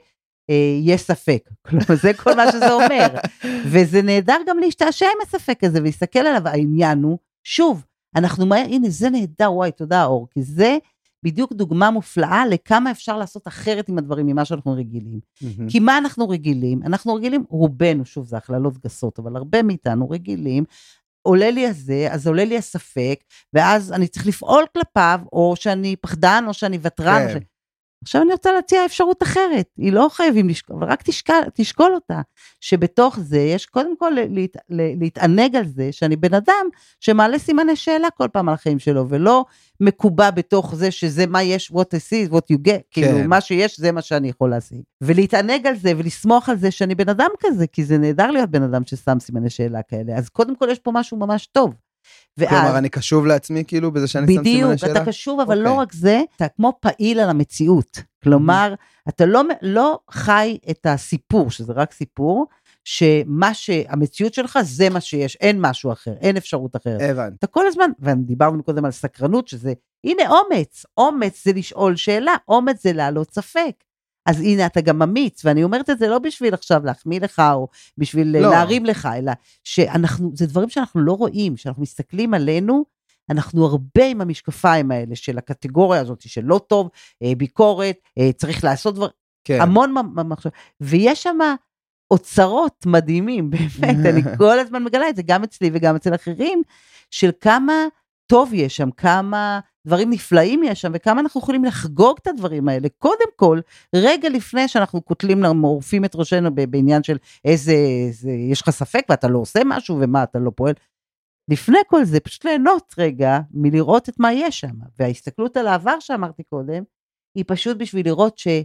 [SPEAKER 6] שיש ספק, כלומר זה כל מה שזה אומר, וזה נהדר גם להשתעשע עם הספק הזה, ולהסתכל עליו, העניין הוא, שוב, אנחנו מהר, הנה זה נהדר, וואי, תודה אור, כי זה בדיוק דוגמה מופלאה לכמה אפשר לעשות אחרת עם הדברים ממה שאנחנו רגילים. Mm-hmm. כי מה אנחנו רגילים? אנחנו רגילים, רובנו, שוב, זה הכללות גסות, אבל הרבה מאיתנו רגילים, עולה לי הזה, אז עולה לי הספק, ואז אני צריך לפעול כלפיו, או שאני פחדן, או שאני ותרן. כן. ש... עכשיו אני רוצה להציע אפשרות אחרת, היא לא חייבים לשקול, אבל רק תשקול, תשקול אותה, שבתוך זה יש קודם כל להת, להתענג על זה, שאני בן אדם שמעלה סימני שאלה כל פעם על החיים שלו, ולא מקובע בתוך זה שזה מה יש, what I see, what you get, כן. כאילו מה שיש זה מה שאני יכול להשיג, ולהתענג על זה ולסמוך על זה שאני בן אדם כזה, כי זה נהדר להיות בן אדם ששם סימני שאלה כאלה, אז קודם כל יש פה משהו ממש טוב,
[SPEAKER 5] ואז, כלומר, אני קשוב לעצמי כאילו בזה שאני שם סימני שאלה?
[SPEAKER 6] בדיוק, אתה קשוב, אבל okay. לא רק זה, אתה כמו פעיל על המציאות. כלומר, mm-hmm. אתה לא, לא חי את הסיפור, שזה רק סיפור, שמה שהמציאות שלך זה מה שיש, אין משהו אחר, אין אפשרות אחרת.
[SPEAKER 5] הבנתי.
[SPEAKER 6] אתה כל הזמן, ודיברנו קודם על סקרנות, שזה, הנה אומץ, אומץ זה לשאול שאלה, אומץ זה להעלות ספק. אז הנה אתה גם אמיץ, ואני אומרת את זה לא בשביל עכשיו להחמיא לך, או בשביל לא. להרים לך, אלא שאנחנו, זה דברים שאנחנו לא רואים, שאנחנו מסתכלים עלינו, אנחנו הרבה עם המשקפיים האלה, של הקטגוריה הזאת, של לא טוב, ביקורת, צריך לעשות דבר, כן. המון מחשב, ויש שם אוצרות מדהימים, באמת, אני כל הזמן מגלה את זה, גם אצלי וגם אצל אחרים, של כמה טוב יש שם, כמה דברים נפלאים יש שם, וכמה אנחנו יכולים לחגוג את הדברים האלה, קודם כל, רגע לפני שאנחנו כותלים, מורפים את ראשנו בעניין של איזה, איזה, יש לך ספק, ואתה לא עושה משהו, ומה אתה לא פועל, לפני כל זה, פשוט ליהנות רגע, מלראות את מה יש שם, וההסתכלות על העבר שאמרתי קודם, היא פשוט בשביל לראות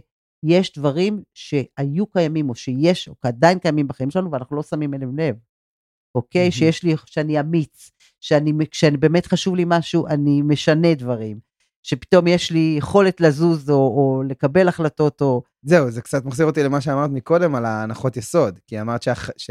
[SPEAKER 6] יש דברים שהיו קיימים, או שיש, או עדיין קיימים בחיים שלנו, ואנחנו לא שמים אליהם לב. אוקיי? שיש לי, שאני אמיץ, שאני, שאני באמת חשוב לי משהו, אני משנה דברים. שפתאום יש לי יכולת לזוז, או, או לקבל החלטות, או...
[SPEAKER 5] זהו, זה קצת מחזיר אותי למה שאמרת מקודם, על ההנחות יסוד, כי אמרת שאח, ש...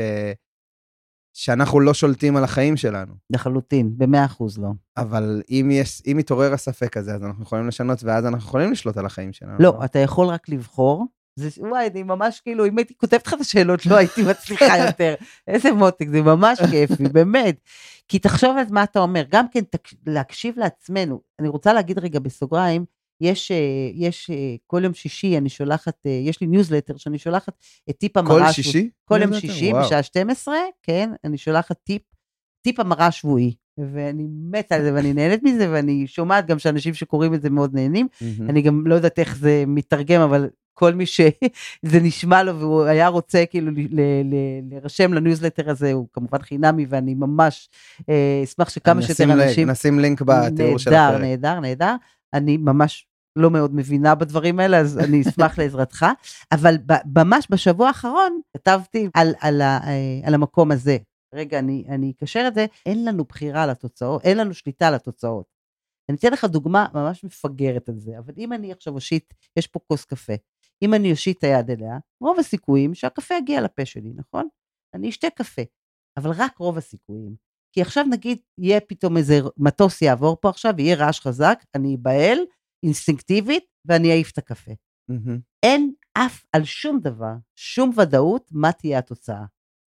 [SPEAKER 5] שאנחנו לא שולטים על החיים שלנו.
[SPEAKER 6] לחלוטין, במאה אחוז לא.
[SPEAKER 5] אבל אם יש, אם מתעורר הספק הזה, אז אנחנו יכולים לשנות, ואז אנחנו יכולים לשלוט על החיים שלנו.
[SPEAKER 6] לא, אתה יכול רק לבחור. זה, וואי, אני ממש כאילו, אם הייתי כותבת לך את השאלות, לא הייתי מצליחה יותר. איזה מותק, זה ממש כיפי, באמת. כי תחשוב על מה אתה אומר, גם כן להקשיב לעצמנו. אני רוצה להגיד רגע בסוגריים, יש, יש כל יום שישי, אני שולחת, יש לי ניוזלטר שאני שולחת את טיפ המראה.
[SPEAKER 5] כל שישי?
[SPEAKER 6] כל יום שישי, בשעה שתים עשרה, כן, אני שולחת טיפ, טיפ המראה שבועי, ואני מתה על זה, ואני נהנית מזה, ואני שומעת גם שאנשים שקוראים את זה מאוד נהנים, אני גם לא יודעת איך זה מתרגם, אבל כל מי שזה נשמע לו, והוא היה רוצה כאילו להירשם לניוזלטר הזה, הוא כמובן חינמי, ואני ממש אשמח שכמה שיותר אנשים...
[SPEAKER 5] נשים לינק בתיאור של
[SPEAKER 6] הפרק. נהדר, נהדר, נהדר. אני ממש לא מאוד מבינה בדברים האלה, אז אני אשמח לעזרתך, אבל ממש בשבוע האחרון, כתבתי על, על, על המקום הזה, רגע, אני, אני אקשר את זה, אין לנו בחירה על התוצאות, אין לנו שליטה על התוצאות. אני אתן לך דוגמה ממש מפגרת על זה, אבל אם אני עכשיו אושיט, יש פה כוס קפה, אם אני אושיט את היד אליה, רוב הסיכויים שהקפה יגיע לפה שלי, נכון? אני אשתה קפה, אבל רק רוב הסיכויים. כי עכשיו נגיד, יהיה פתאום איזה מטוס יעבור פה עכשיו, יהיה רעש חזק, אני אבעל, אינסטינקטיבית, ואני אעיף את הקפה. Mm-hmm. אין אף על שום דבר, שום ודאות, מה תהיה התוצאה.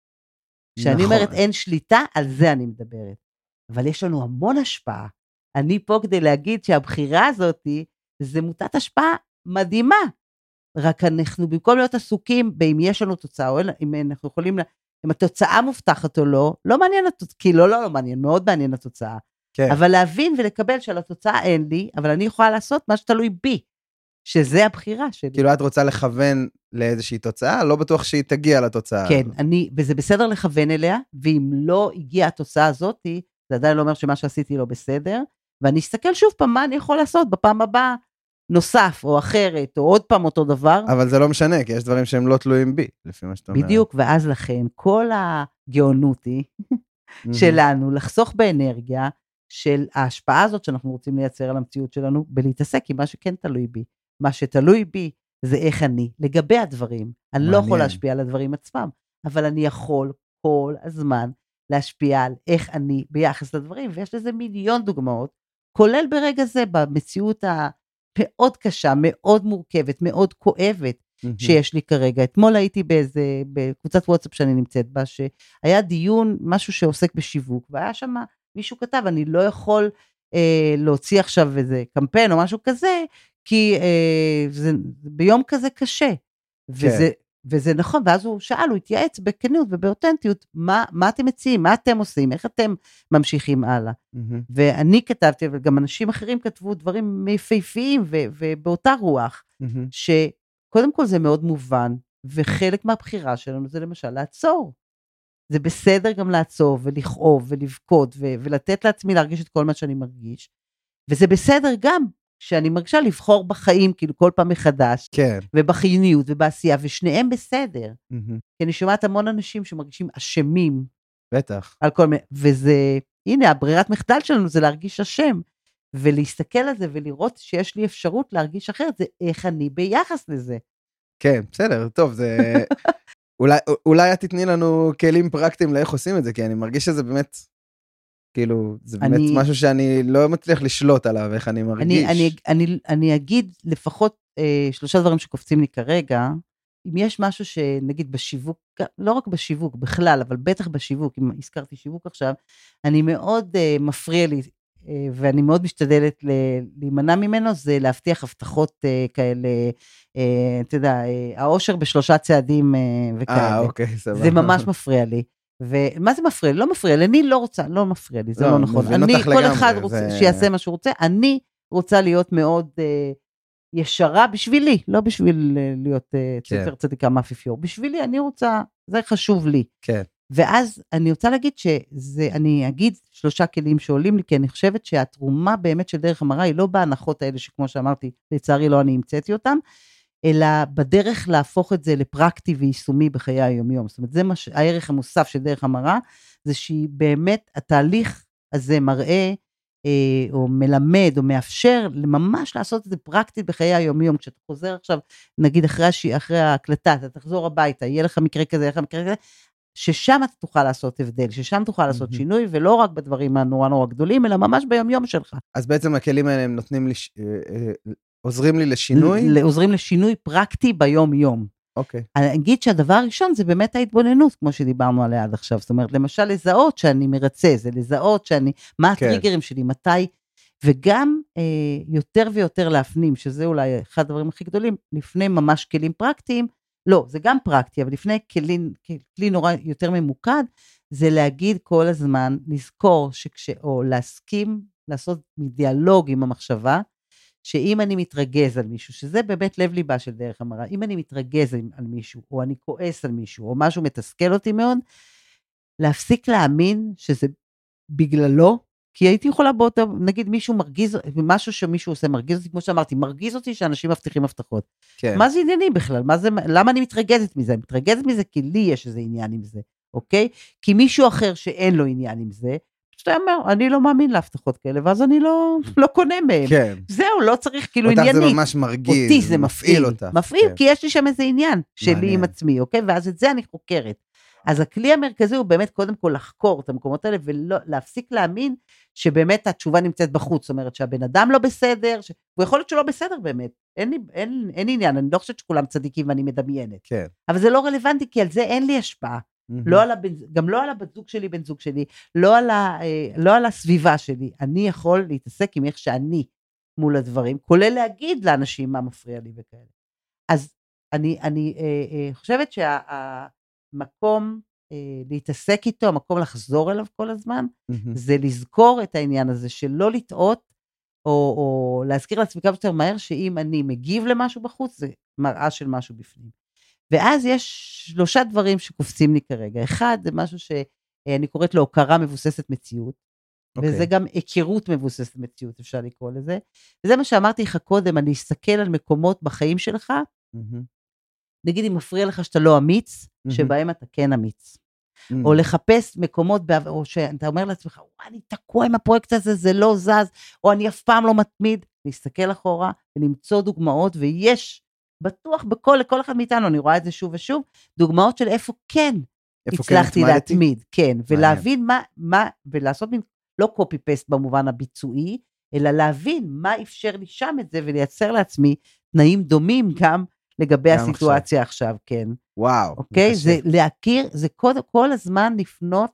[SPEAKER 6] כשאני נכון. אומרת אין שליטה, על זה אני מדברת. אבל יש לנו המון השפעה. אני פה כדי להגיד שהבחירה הזאת, זה מוטת השפעה מדהימה. רק אנחנו במקום להיות עסוקים, באם יש לנו תוצאה, או אם אנחנו יכולים, אם התוצאה מובטחת או לא, לא מעניין, כי לא, לא, לא מעניין, מאוד מעניין התוצאה. כן. אבל להבין ולקבל שעל התוצאה אין לי, אבל אני יכולה לעשות מה שתלוי בי, שזה הבחירה שלי.
[SPEAKER 5] כאילו את רוצה לכוון לאיזושהי תוצאה, לא בטוח שהיא תגיע לתוצאה.
[SPEAKER 6] כן, אני, וזה בסדר לכוון אליה, ואם לא הגיעה התוצאה הזאת, זה עדיין לא אומר שמה שעשיתי לא בסדר, ואני אסתכל שוב פעם מה אני יכול לעשות בפעם הבאה, נוסף או אחרת, או עוד פעם אותו דבר.
[SPEAKER 5] אבל זה לא משנה, כי יש דברים שהם לא תלויים בי, לפי מה שאתה אומר.
[SPEAKER 6] בדיוק, ואז לכן, כל הגאונות היא שלנו, לחסוך באנרגיה, של ההשפעה הזאת שאנחנו רוצים לייצר על המציאות שלנו, בלהתעסק עם מה שכן תלוי בי. מה שתלוי בי זה איך אני, לגבי הדברים. אני לא יכול להשפיע על הדברים עצמם, אבל אני יכול כל הזמן להשפיע על איך אני ביחס לדברים, ויש לזה מיליון דוגמאות, כולל ברגע זה, במציאות המאוד קשה, מאוד מורכבת, מאוד כואבת, שיש לי כרגע. אתמול הייתי באיזה, בקבוצת וואטסאפ שאני נמצאת בה, שהיה דיון, משהו שעוסק בשיווק, והיה שם מישהו כתב, אני לא יכול אה, להוציא עכשיו איזה קמפיין או משהו כזה, כי אה, זה, ביום כזה קשה. וזה, כן. וזה נכון, ואז הוא שאל, הוא התייעץ בכנות ובאותנטיות, מה, מה אתם מציעים, מה אתם עושים, איך אתם ממשיכים הלאה. Mm-hmm. ואני כתבתי, אבל גם אנשים אחרים כתבו דברים מפהפיים, ו, ובאותה רוח, mm-hmm. שקודם כל זה מאוד מובן, וחלק מהבחירה שלנו זה למשל לעצור. זה בסדר גם לעצור ולכאוב ולבכות ו- ולתת לעצמי להרגיש את כל מה שאני מרגיש. וזה בסדר גם שאני מרגישה לבחור בחיים כאילו כל פעם מחדש.
[SPEAKER 5] כן.
[SPEAKER 6] ובחיוניות ובעשייה, ושניהם בסדר. Mm-hmm. כי אני שומעת המון אנשים שמרגישים אשמים.
[SPEAKER 5] בטח.
[SPEAKER 6] על כל מיני, וזה, הנה, הברירת מחדל שלנו זה להרגיש אשם. ולהסתכל על זה ולראות שיש לי אפשרות להרגיש אחרת, זה איך אני ביחס לזה.
[SPEAKER 5] כן, בסדר, טוב, זה... אולי, אולי את תתני לנו כלים פרקטיים לאיך עושים את זה, כי אני מרגיש שזה באמת, כאילו, זה באמת אני, משהו שאני לא מצליח לשלוט עליו, איך אני מרגיש.
[SPEAKER 6] אני, אני, אני, אני אגיד לפחות אה, שלושה דברים שקופצים לי כרגע, אם יש משהו שנגיד בשיווק, לא רק בשיווק בכלל, אבל בטח בשיווק, אם הזכרתי שיווק עכשיו, אני מאוד אה, מפריע לי, אה, ואני מאוד משתדלת להימנע ממנו, זה להבטיח הבטחות אה, כאלה, אה, אתה יודע, אה, האושר בשלושה צעדים אה, וכאלה.
[SPEAKER 5] אה, אוקיי, סבבה.
[SPEAKER 6] זה ממש מפריע לי. ומה זה מפריע לי? לא מפריע לי, אני לא רוצה, לא מפריע לי, זה לא, לא נכון. אני, כל לגמרי, אחד רוצה, זה... שיעשה מה שהוא רוצה, אני רוצה להיות מאוד אה, ישרה בשבילי, לא בשביל אה, להיות אה, כן. צפר צדיקה מאפיפיור, בשבילי אני רוצה, זה חשוב לי.
[SPEAKER 5] כן.
[SPEAKER 6] ואז אני רוצה להגיד שזה, אני אגיד שלושה כלים שעולים לי, כי אני חושבת שהתרומה באמת של דרך המראה, היא לא בהנחות האלה שכמו שאמרתי, לצערי לא אני המצאתי אותם, אלא בדרך להפוך את זה לפרקטי ויישומי בחיי היומיום. זאת אומרת, זה מה, הערך המוסף של דרך המראה, זה שהיא באמת, התהליך הזה מראה, אה, או מלמד, או מאפשר, ממש לעשות את זה פרקטית בחיי היומיום. כשאתה חוזר עכשיו, נגיד אחרי, הש... אחרי ההקלטה, אתה תחזור הביתה, יהיה לך מקרה כזה, יהיה לך מקרה כזה, ששם אתה תוכל לעשות הבדל, ששם תוכל לעשות שינוי, ולא רק בדברים הנורא נורא גדולים, אלא ממש ביומיום שלך.
[SPEAKER 5] אז בעצם הכלים האלה הם נותנים לי, עוזרים לי לשינוי?
[SPEAKER 6] עוזרים לשינוי פרקטי ביום יום.
[SPEAKER 5] אוקיי.
[SPEAKER 6] אני אגיד שהדבר הראשון זה באמת ההתבוננות, כמו שדיברנו עליה עד עכשיו. זאת אומרת, למשל לזהות שאני מרצה, זה לזהות שאני, מה הטריגרים שלי, מתי, וגם אה, יותר ויותר להפנים, שזה אולי אחד הדברים הכי גדולים, לפני ממש כלים פרקטיים, לא, זה גם פרקטי, אבל לפני כלי, כלי נורא יותר ממוקד, זה להגיד כל הזמן, לזכור שכש, או להסכים, לעשות דיאלוג עם המחשבה, שאם אני מתרגז על מישהו, שזה באמת לב ליבה של דרך המראה, אם אני מתרגז על מישהו, או אני כועס על מישהו, או משהו מתסכל אותי מאוד, להפסיק להאמין שזה בגללו, כי הייתי יכולה באותו, נגיד מישהו מרגיז, משהו שמישהו עושה מרגיז אותי, כמו שאמרתי, מרגיז אותי שאנשים מבטיחים הבטחות. כן. מה זה ענייני בכלל? מה זה, למה אני מתרגזת מזה? אני מתרגזת מזה כי לי יש איזה עניין עם זה, אוקיי? כי מישהו אחר שאין לו עניין עם זה, שאתה אומר, אני לא מאמין להבטחות כאלה, ואז אני לא, לא קונה מהם. כן. זהו, לא צריך כאילו עניינית.
[SPEAKER 5] אותך זה ממש מרגיז,
[SPEAKER 6] אותי זה מפעיל אותך. מפעיל, כן. כי יש לי שם איזה עניין שלי מעניין. עם עצמי, אוקיי? ואז את זה אני חוקרת. אז הכלי המרכזי הוא באמת קודם כל לחקור את המקומות האלה, ולהפסיק להאמין שבאמת התשובה נמצאת בחוץ, זאת אומרת שהבן אדם לא בסדר, ש... הוא יכול להיות שלא בסדר באמת, אין, אין, אין עניין, אני לא חושבת שכולם צדיקים ואני מדמיינת,
[SPEAKER 5] כן.
[SPEAKER 6] אבל זה לא רלוונטי, כי על זה אין לי השפעה, mm-hmm. לא על הבן, גם לא על הבת זוג שלי, בן זוג שלי, לא על, ה, לא על הסביבה שלי, אני יכול להתעסק עם איך שאני מול הדברים, כולל להגיד לאנשים מה מפריע לי וכאלה. אז אני, אני אה, אה, חושבת שה... מקום אה, להתעסק איתו, המקום לחזור אליו כל הזמן, mm-hmm. זה לזכור את העניין הזה, שלא לטעות, או, או להזכיר לעצמי כמה יותר מהר, שאם אני מגיב למשהו בחוץ, זה מראה של משהו בפנים. ואז יש שלושה דברים שקופצים לי כרגע. אחד, זה משהו שאני קוראת לו הוקרה מבוססת מציאות, okay. וזה גם היכרות מבוססת מציאות, אפשר לקרוא לזה. וזה מה שאמרתי לך קודם, אני אסתכל על מקומות בחיים שלך, mm-hmm. נגיד אם מפריע לך שאתה לא אמיץ, mm-hmm. שבהם אתה כן אמיץ. Mm-hmm. או לחפש מקומות, בעבר, או שאתה אומר לעצמך, וואי, אני תקוע עם הפרויקט הזה, זה לא זז, או אני אף פעם לא מתמיד, להסתכל אחורה, ולמצוא דוגמאות, ויש, בטוח בכל, לכל אחד מאיתנו, אני רואה את זה שוב ושוב, דוגמאות של איפה כן, איפה הצלחתי כן להתמיד, כן, ולהבין מה, מה, ולעשות מין, לא קופי פסט במובן הביצועי, אלא להבין מה אפשר לי שם את זה, ולייצר לעצמי תנאים דומים גם, לגבי הסיטואציה עכשיו. עכשיו, כן.
[SPEAKER 5] וואו.
[SPEAKER 6] אוקיי? זה להכיר, זה כל, כל הזמן לפנות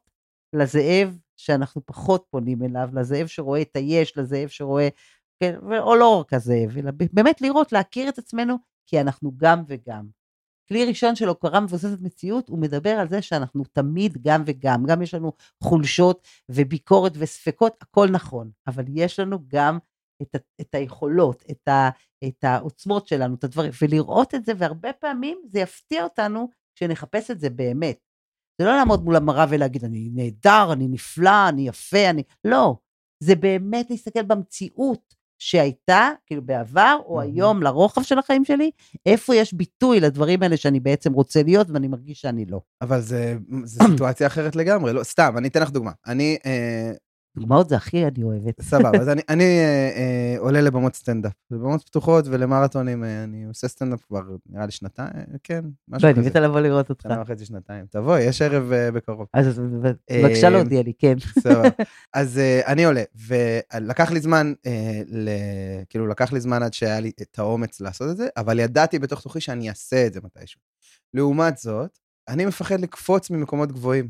[SPEAKER 6] לזאב שאנחנו פחות פונים אליו, לזאב שרואה את היש, לזאב שרואה, כן, או לא רק הזאב, אלא באמת לראות, להכיר את עצמנו, כי אנחנו גם וגם. כלי ראשון של הוקרה מבוססת מציאות, הוא מדבר על זה שאנחנו תמיד גם וגם, גם יש לנו חולשות וביקורת וספקות, הכל נכון, אבל יש לנו גם את, ה, את היכולות, את, ה, את העוצמות שלנו, את הדברים, ולראות את זה, והרבה פעמים זה יפתיע אותנו, כשנחפש את זה באמת. זה לא לעמוד מול המראה ולהגיד, אני נהדר, אני נפלא, אני יפה, אני... לא, זה באמת להסתכל במציאות שהייתה, כאילו בעבר, או היום לרוחב של החיים שלי, איפה יש ביטוי לדברים האלה שאני בעצם רוצה להיות, ואני מרגיש שאני לא.
[SPEAKER 5] אבל זה, זה סיטואציה אחרת לגמרי, לא, סתם, אני אתן לך דוגמה. אני... אה...
[SPEAKER 6] דוגמאות זה הכי אני אוהבת.
[SPEAKER 5] סבבה, אז אני, אני אה, אה, עולה לבמות סטנדאפ, לבמות פתוחות ולמרתונים, אה, אני עושה סטנדאפ כבר נראה לי שנתיים, כן, משהו
[SPEAKER 6] כזה. אני מתה לבוא לראות אותך.
[SPEAKER 5] שנה וחצי שנתיים, תבוא, יש ערב אה, בקרוב.
[SPEAKER 6] אז בבקשה להודיע לי, כן.
[SPEAKER 5] סבבה, אז אה, אני עולה, ולקח לי זמן, אה, ל... כאילו לקח לי זמן עד שהיה לי את האומץ לעשות את זה, אבל ידעתי בתוך תוכי שאני אעשה את זה מתישהו. לעומת זאת, אני מפחד לקפוץ ממקומות גבוהים,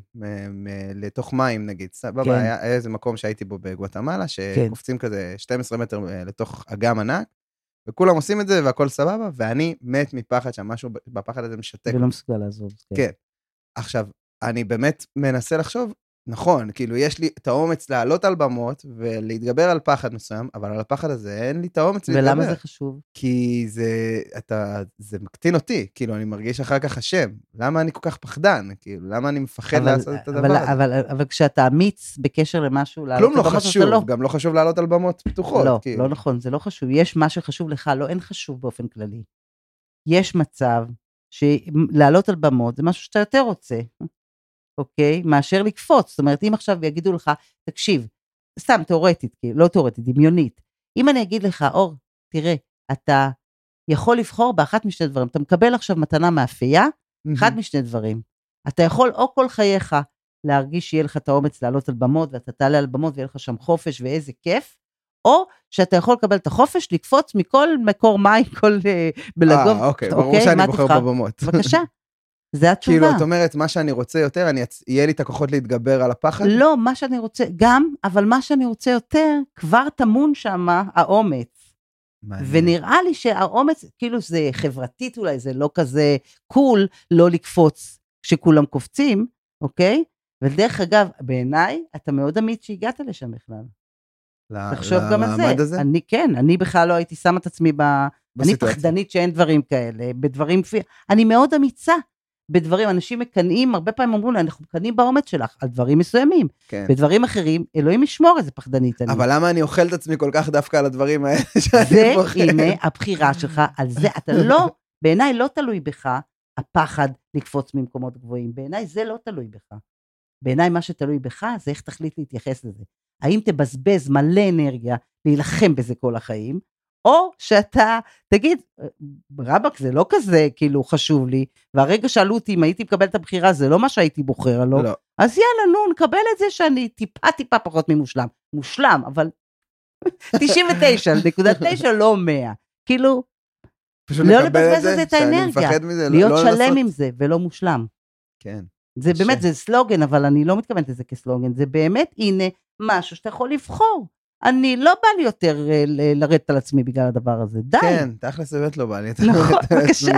[SPEAKER 5] לתוך מים נגיד, סבבה, היה איזה מקום שהייתי בו בגואטמלה, שקופצים כזה שנים עשר מטר לתוך אגם ענק, וכולם עושים את זה והכל סבבה, ואני מת מפחד שמשהו בפחד הזה משתק.
[SPEAKER 6] ולא מסוגל לעזוב.
[SPEAKER 5] כן. עכשיו, אני באמת מנסה לחשוב, נכון, כאילו יש לי את האומץ לעלות על במות, ולהתגבר על פחד מסוים, אבל על הפחד הזה אין לי את האומץ להתגבר.
[SPEAKER 6] ולמה זה חשוב?
[SPEAKER 5] כי זה, אתה, זה מקטין אותי, כאילו אני מרגיש אחר כך השם, למה אני כל כך פחדן, כאילו, למה אני מפחד אבל, לעשות את הדבר
[SPEAKER 6] אבל,
[SPEAKER 5] הזה?
[SPEAKER 6] אבל, אבל, אבל כשאתה אמיץ בקשר למשהו,
[SPEAKER 5] כלום לא חשוב, לא... גם לא חשוב לעלות על במות פתוחות.
[SPEAKER 6] לא,
[SPEAKER 5] כאילו.
[SPEAKER 6] לא נכון, זה לא חשוב, יש מה שחשוב לך, לא, אין חשוב באופן כללי. יש מצב שלעלות על במות, זה משהו שאתה יותר רוצה, אוקיי? מאשר לקפוץ, זאת אומרת, אם עכשיו יגידו לך, תקשיב, סתם תיאורטית, לא תיאורטית, דמיונית, אם אני אגיד לך, אור, תראה, אתה יכול לבחור באחת משני דברים, אתה מקבל עכשיו מתנה מאפייה, אחד משני דברים, אתה יכול או כל חייך להרגיש שיהיה לך את האומץ לעלות על במות, ואתה תעלה על במות ויהיה לך שם חופש ואיזה כיף, או שאתה יכול לקבל את החופש, לקפוץ מכל מקור מים, כל בלגוב.
[SPEAKER 5] אה, אוקיי, ברור שאני בוחר בבמות.
[SPEAKER 6] בבקשה, זה התשובה.
[SPEAKER 5] כאילו, את אומרת, מה שאני רוצה יותר, יהיה לי את הכוחות להתגבר על הפחד?
[SPEAKER 6] לא, מה שאני רוצה, גם, אבל מה שאני רוצה יותר, כבר תמון שם האומץ. ונראה לי שהאומץ, כאילו זה חברתית אולי, זה לא כזה קול לא לקפוץ כשכולם קופצים, אוקיי? ודרך אגב, בעיניי, אתה מאוד אמיץ שהגעת לשם בכלל. תחשוב גם על זה. אני, כן, אני בכלל לא הייתי שמה את עצמי ב... אני פחדנית שאין דברים כאלה, בדברים... אני מאוד אמיצה בדברים, אנשים מקנאים, הרבה פעמים אמרו לי, אנחנו מקנאים באומץ שלך, על דברים מסוימים. בדברים אחרים, אלוהים ישמור איזה פחדנית אני.
[SPEAKER 5] אבל למה אני אוכל את עצמי כל כך דווקא על הדברים האלה?
[SPEAKER 6] זה, הנה, הבחירה שלך, על זה, אתה לא, בעיניי לא תלוי בך, הפחד לקפוץ ממקומות גבוהים, בעיניי זה לא תלוי בך. בעיניי מה שתלוי בך, זה איך תחליט להתייחס לזה. האם תבזבז מלא אנרגיה להילחם בזה כל החיים, או שאתה, תגיד, רבק, זה לא כזה כאילו חשוב לי, והרגע שאלו אותי אם הייתי מקבל את הבחירה, זה לא מה שהייתי בוחר, לא? לא. אז יאללה, נו, נקבל את זה שאני טיפה טיפה פחות ממושלם. מושלם, אבל תשעים ותשע נקודה תשע, לא מאה. כאילו, לא לבזבז את האנרגיה, להיות שלם עם זה, ולא מושלם.
[SPEAKER 5] כן.
[SPEAKER 6] זה באמת, זה סלוגן, אבל אני לא מתכוונת לזה כסלוגן, זה באמת, הנה, משהו שאתה יכול לבחור. אני לא בא לי יותר לרדת על עצמי בגלל הדבר הזה, די.
[SPEAKER 5] כן, תכלס באמת לא בא לי.
[SPEAKER 6] נכון, בבקשה.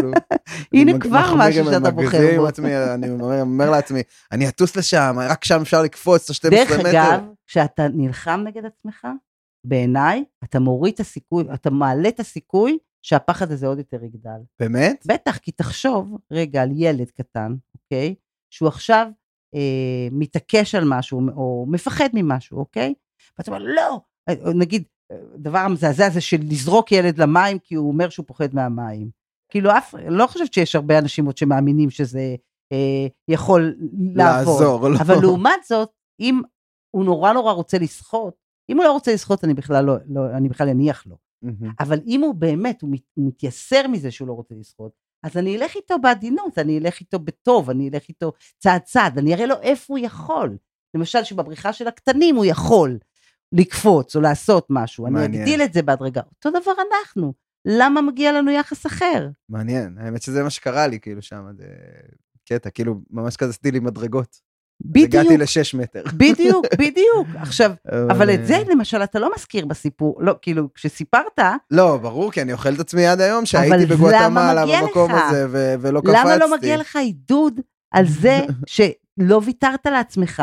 [SPEAKER 6] הנה כבר משהו שאתה בוחר בו.
[SPEAKER 5] אני אומר לעצמי, אני אטוס לשם, רק שם אפשר לקפוץ את ה-שתים עשרה מטר.
[SPEAKER 6] דרך אגב, כשאתה נלחם נגד עצמך, בעיניי, אתה מוריד את הסיכוי, אתה מעלה את הסיכוי, שהפחד הזה עוד יותר יגדל.
[SPEAKER 5] באמת?
[SPEAKER 6] בטח, כי תחשוב רגע על ילד קטן, אוקיי? שהוא עכשיו אה, מתעקש על משהו, או מפחד ממשהו, אוקיי? ואתה אומר, לא, נגיד, דבר המזעזע זה של לזרוק ילד למים, כי הוא אומר שהוא פוחד מהמים. כאילו, אף, לא חושבת שיש הרבה אנשים עוד שמאמינים שזה אה, יכול לעבור. לעזור, לא. אבל לעומת זאת, אם הוא נורא נורא רוצה לשחות, אם הוא לא רוצה לשחות, אני בכלל לא, לא אני בכלל אניח לו. Mm-hmm. אבל אם הוא באמת, הוא, מת, הוא מתייסר מזה שהוא לא רוצה לשחות, אז אני אלך איתו בעדינות, אני אלך איתו בטוב, אני אלך איתו צעד צעד, אני אראה לו איפה הוא יכול. למשל שבבריחה של הקטנים הוא יכול לקפוץ או לעשות משהו, מעניין. אני אגדיל את זה בהדרגה. אותו דבר אנחנו, למה מגיע לנו יחס אחר?
[SPEAKER 5] מעניין, האמת שזה מה שקרה לי כאילו שם, זה קטע, כאילו ממש כזה סטילי מדרגות.
[SPEAKER 6] בדיוק.
[SPEAKER 5] הגעתי לשש מטר.
[SPEAKER 6] בדיוק, בדיוק. עכשיו, אבל את זה למשל אתה לא מזכיר בסיפור, לא, כאילו, כשסיפרת...
[SPEAKER 5] לא, ברור, כי אני אוכל את עצמי עד היום, שהייתי בגואטמלה במקום הזה, ולא קפצתי.
[SPEAKER 6] למה לא מגיע לך עידוד על זה שלא ויתרת לעצמך,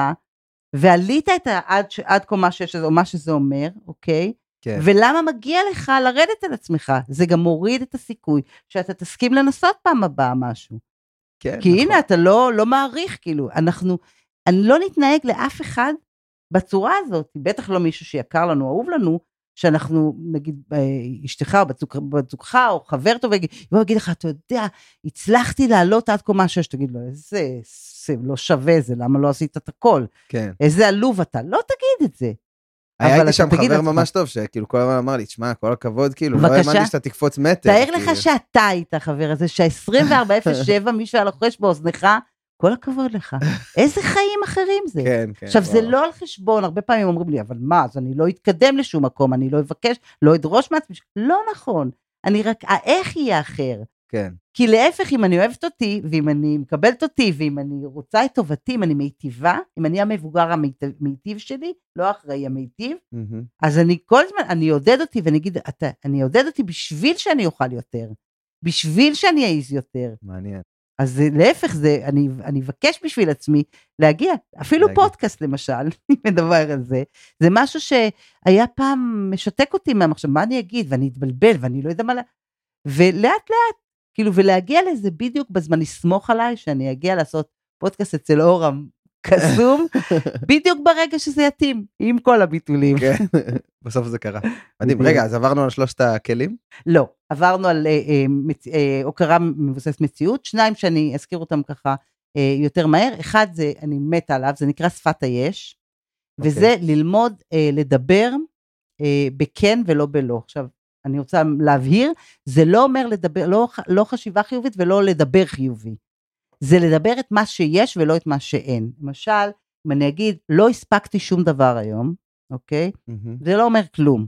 [SPEAKER 6] ועלית את עד קומה שש, או מה שזה אומר, אוקיי? ולמה מגיע לך לרדת על עצמך? זה גם מוריד את הסיכוי, שאתה תסכים לנסות פעם הבאה משהו. כי הנה, אתה לא מעריך, כאילו, אנחנו... אני לא נתנהג לאף אחד בצורה הזאת, בטח לא מישהו שיקר לנו, אהוב לנו, שאנחנו, נגיד, אשתך או בצוקך, או חבר טוב, והוא יגיד לך, אתה יודע, הצלחתי לעלות עד קומה שש, תגיד לו, איזה, זה לא שווה זה, למה לא עשית את הכל?
[SPEAKER 5] כן.
[SPEAKER 6] איזה עלוב אתה, לא תגיד את זה.
[SPEAKER 5] היה לי שם חבר ממש טוב, שכאילו כל הזמן אמר לי, תשמע, כל הכבוד, כאילו, לא האמנתי שאתה תקפוץ מטר.
[SPEAKER 6] תאר לך שאתה היית החבר הזה, שה-עשרים וארבע אפס שבע, מישהו היה לוחש באוזנך, כל הכבוד לך. איזה חיים אחרים זה?
[SPEAKER 5] כן, כן.
[SPEAKER 6] עכשיו, זה לא על חשבון, הרבה פעמים אומרים לי, אבל מה, אז אני לא אתקדם לשום מקום, אני לא אבקש, לא אדרוש מעצמי, לא נכון. אני רק, איך יהיה אחר?
[SPEAKER 5] כן.
[SPEAKER 6] כי להפך, אם אני אוהבת אותי, ואם אני מקבלת אותי, ואם אני רוצה את טובתי, אם אני מיטיבה, אם אני המבוגר המיטיב שלי, לא אחראי המיטיב, אז אני כל הזמן, אני אעודד אותי, ואני אגיד, אני אעודד אותי בשביל שאני אוכל יותר, בשביל שאני אעיז יותר.
[SPEAKER 5] מעניין.
[SPEAKER 6] אז להפך, זה, אני, אני אבקש בשביל עצמי להגיע, אפילו להגיע. פודקאסט למשל, אם מדבר על זה, זה משהו שהיה פעם משתק אותי מהמחשב, מה אני אגיד, ואני אתבלבל, ואני לא יודע מה, ולאט לאט, כאילו, ולהגיע לזה בדיוק בזמן, לסמוך עליי, שאני אגיע לעשות פודקאסט אצל אורם, קסום, בדיוק ברגע שזה יתאים, עם כל הביטולים.
[SPEAKER 5] כן, בסוף זה קרה. מדהים, רגע, אז עברנו על שלושת הכלים?
[SPEAKER 6] לא, עברנו על הוקרה מבוססת מציאות, שניים שאני אזכיר אותם ככה יותר מהר, אחד זה, אני מתה עליו, זה נקרא שפת היש, וזה ללמוד לדבר בכן ולא בלא. עכשיו, אני רוצה להבהיר, זה לא אומר לדבר, לא, לא חשיבה חיובית ולא לדבר חיובי. זה לדבר את מה שיש ולא את מה שאין. למשל, אם אני אגיד, לא הספקתי שום דבר היום, אוקיי? Mm-hmm. זה לא אומר כלום.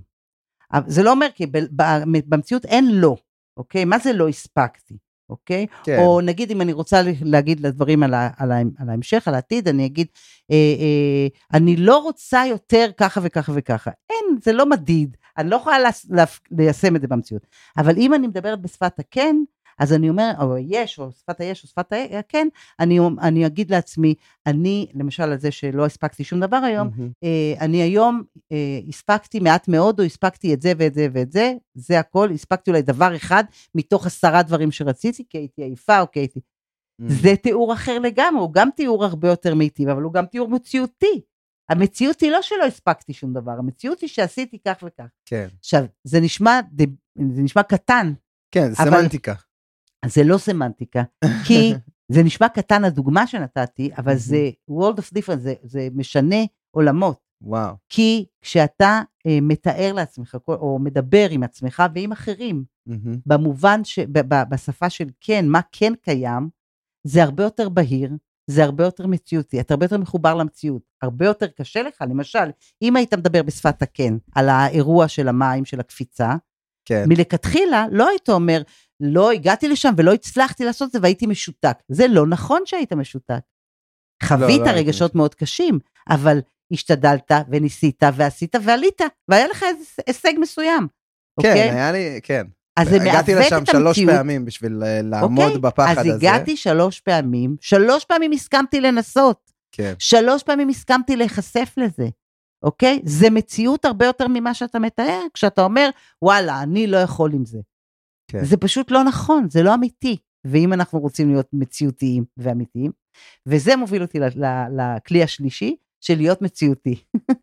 [SPEAKER 6] זה לא אומר, כי במציאות אין לא, אוקיי? מה זה לא הספקתי, אוקיי? כן. או נגיד, אם אני רוצה להגיד לדברים על, ה, על, ה, על ההמשך, על העתיד, אני אגיד, אה, אה, אני לא רוצה יותר ככה וככה וככה. אין, זה לא מדיד. אני לא יכולה ליישם את זה במציאות. אבל אם אני מדברת בשפת הכן, אז אני אומר, או יש, או שפת היש, או שפת הכן, אני, אני אגיד לעצמי, אני, למשל על זה שלא הספקתי שום דבר היום, mm-hmm. אני היום הספקתי מעט מאוד, או הספקתי את זה ואת זה ואת זה, זה הכל, הספקתי אולי דבר אחד, מתוך עשרה דברים שרציתי, כי הייתי עייפה, או כי הייתי... Mm-hmm. זה תיאור אחר לגמרי, הוא גם תיאור הרבה יותר מיטיב, אבל הוא גם תיאור מציאותי. המציאות היא לא שלא הספקתי שום דבר, המציאות היא שעשיתי כך וכך. כן. עכשיו, זה נשמע, זה נשמע קטן.
[SPEAKER 5] כן, זה סמנטיקה.
[SPEAKER 6] זה לא סמנטיקה, כי זה נשמע קטן הדוגמה שנתתי, אבל זה world of difference, זה, זה משנה עולמות.
[SPEAKER 5] וואו.
[SPEAKER 6] כי כשאתה אה, מתאר לעצמך, או מדבר עם עצמך ועם אחרים, במובן, ש, ב, ב, בשפה של כן, מה כן קיים, זה הרבה יותר בהיר, זה הרבה יותר מציאותי, אתה הרבה יותר מחובר למציאות, הרבה יותר קשה לך, למשל, אם היית מדבר בשפת הכן, על האירוע של המים, של הקפיצה, כן. מלכתחילה, לא היית אומר, לא הגעתי לשם ולא הצלחתי לעשות זה והייתי משותק. זה לא נכון שהיית משותק. חווית לא, לא רגשות מאוד קשים, אבל השתדלת וניסית ועשית ועלית, והיה לך איזה הישג מסוים.
[SPEAKER 5] כן,
[SPEAKER 6] אוקיי?
[SPEAKER 5] היה לי, כן.
[SPEAKER 6] אז זה מעוות את המציאות.
[SPEAKER 5] הגעתי לשם שלוש פעמים בשביל לעמוד אוקיי? בפחד
[SPEAKER 6] אז
[SPEAKER 5] הזה.
[SPEAKER 6] אז הגעתי שלוש פעמים, שלוש פעמים הסכמתי לנסות.
[SPEAKER 5] כן.
[SPEAKER 6] שלוש פעמים הסכמתי להיחשף לזה. אוקיי? זה מציאות הרבה יותר ממה שאתה מתאר, כשאתה אומר, וואלה, אני לא יכול עם זה. כן. זה פשוט לא נכון, זה לא אמיתי. ואם אנחנו רוצים להיות מציאותיים ואמיתיים, וזה מוביל אותי לכלי השלישי, של להיות מציאותי.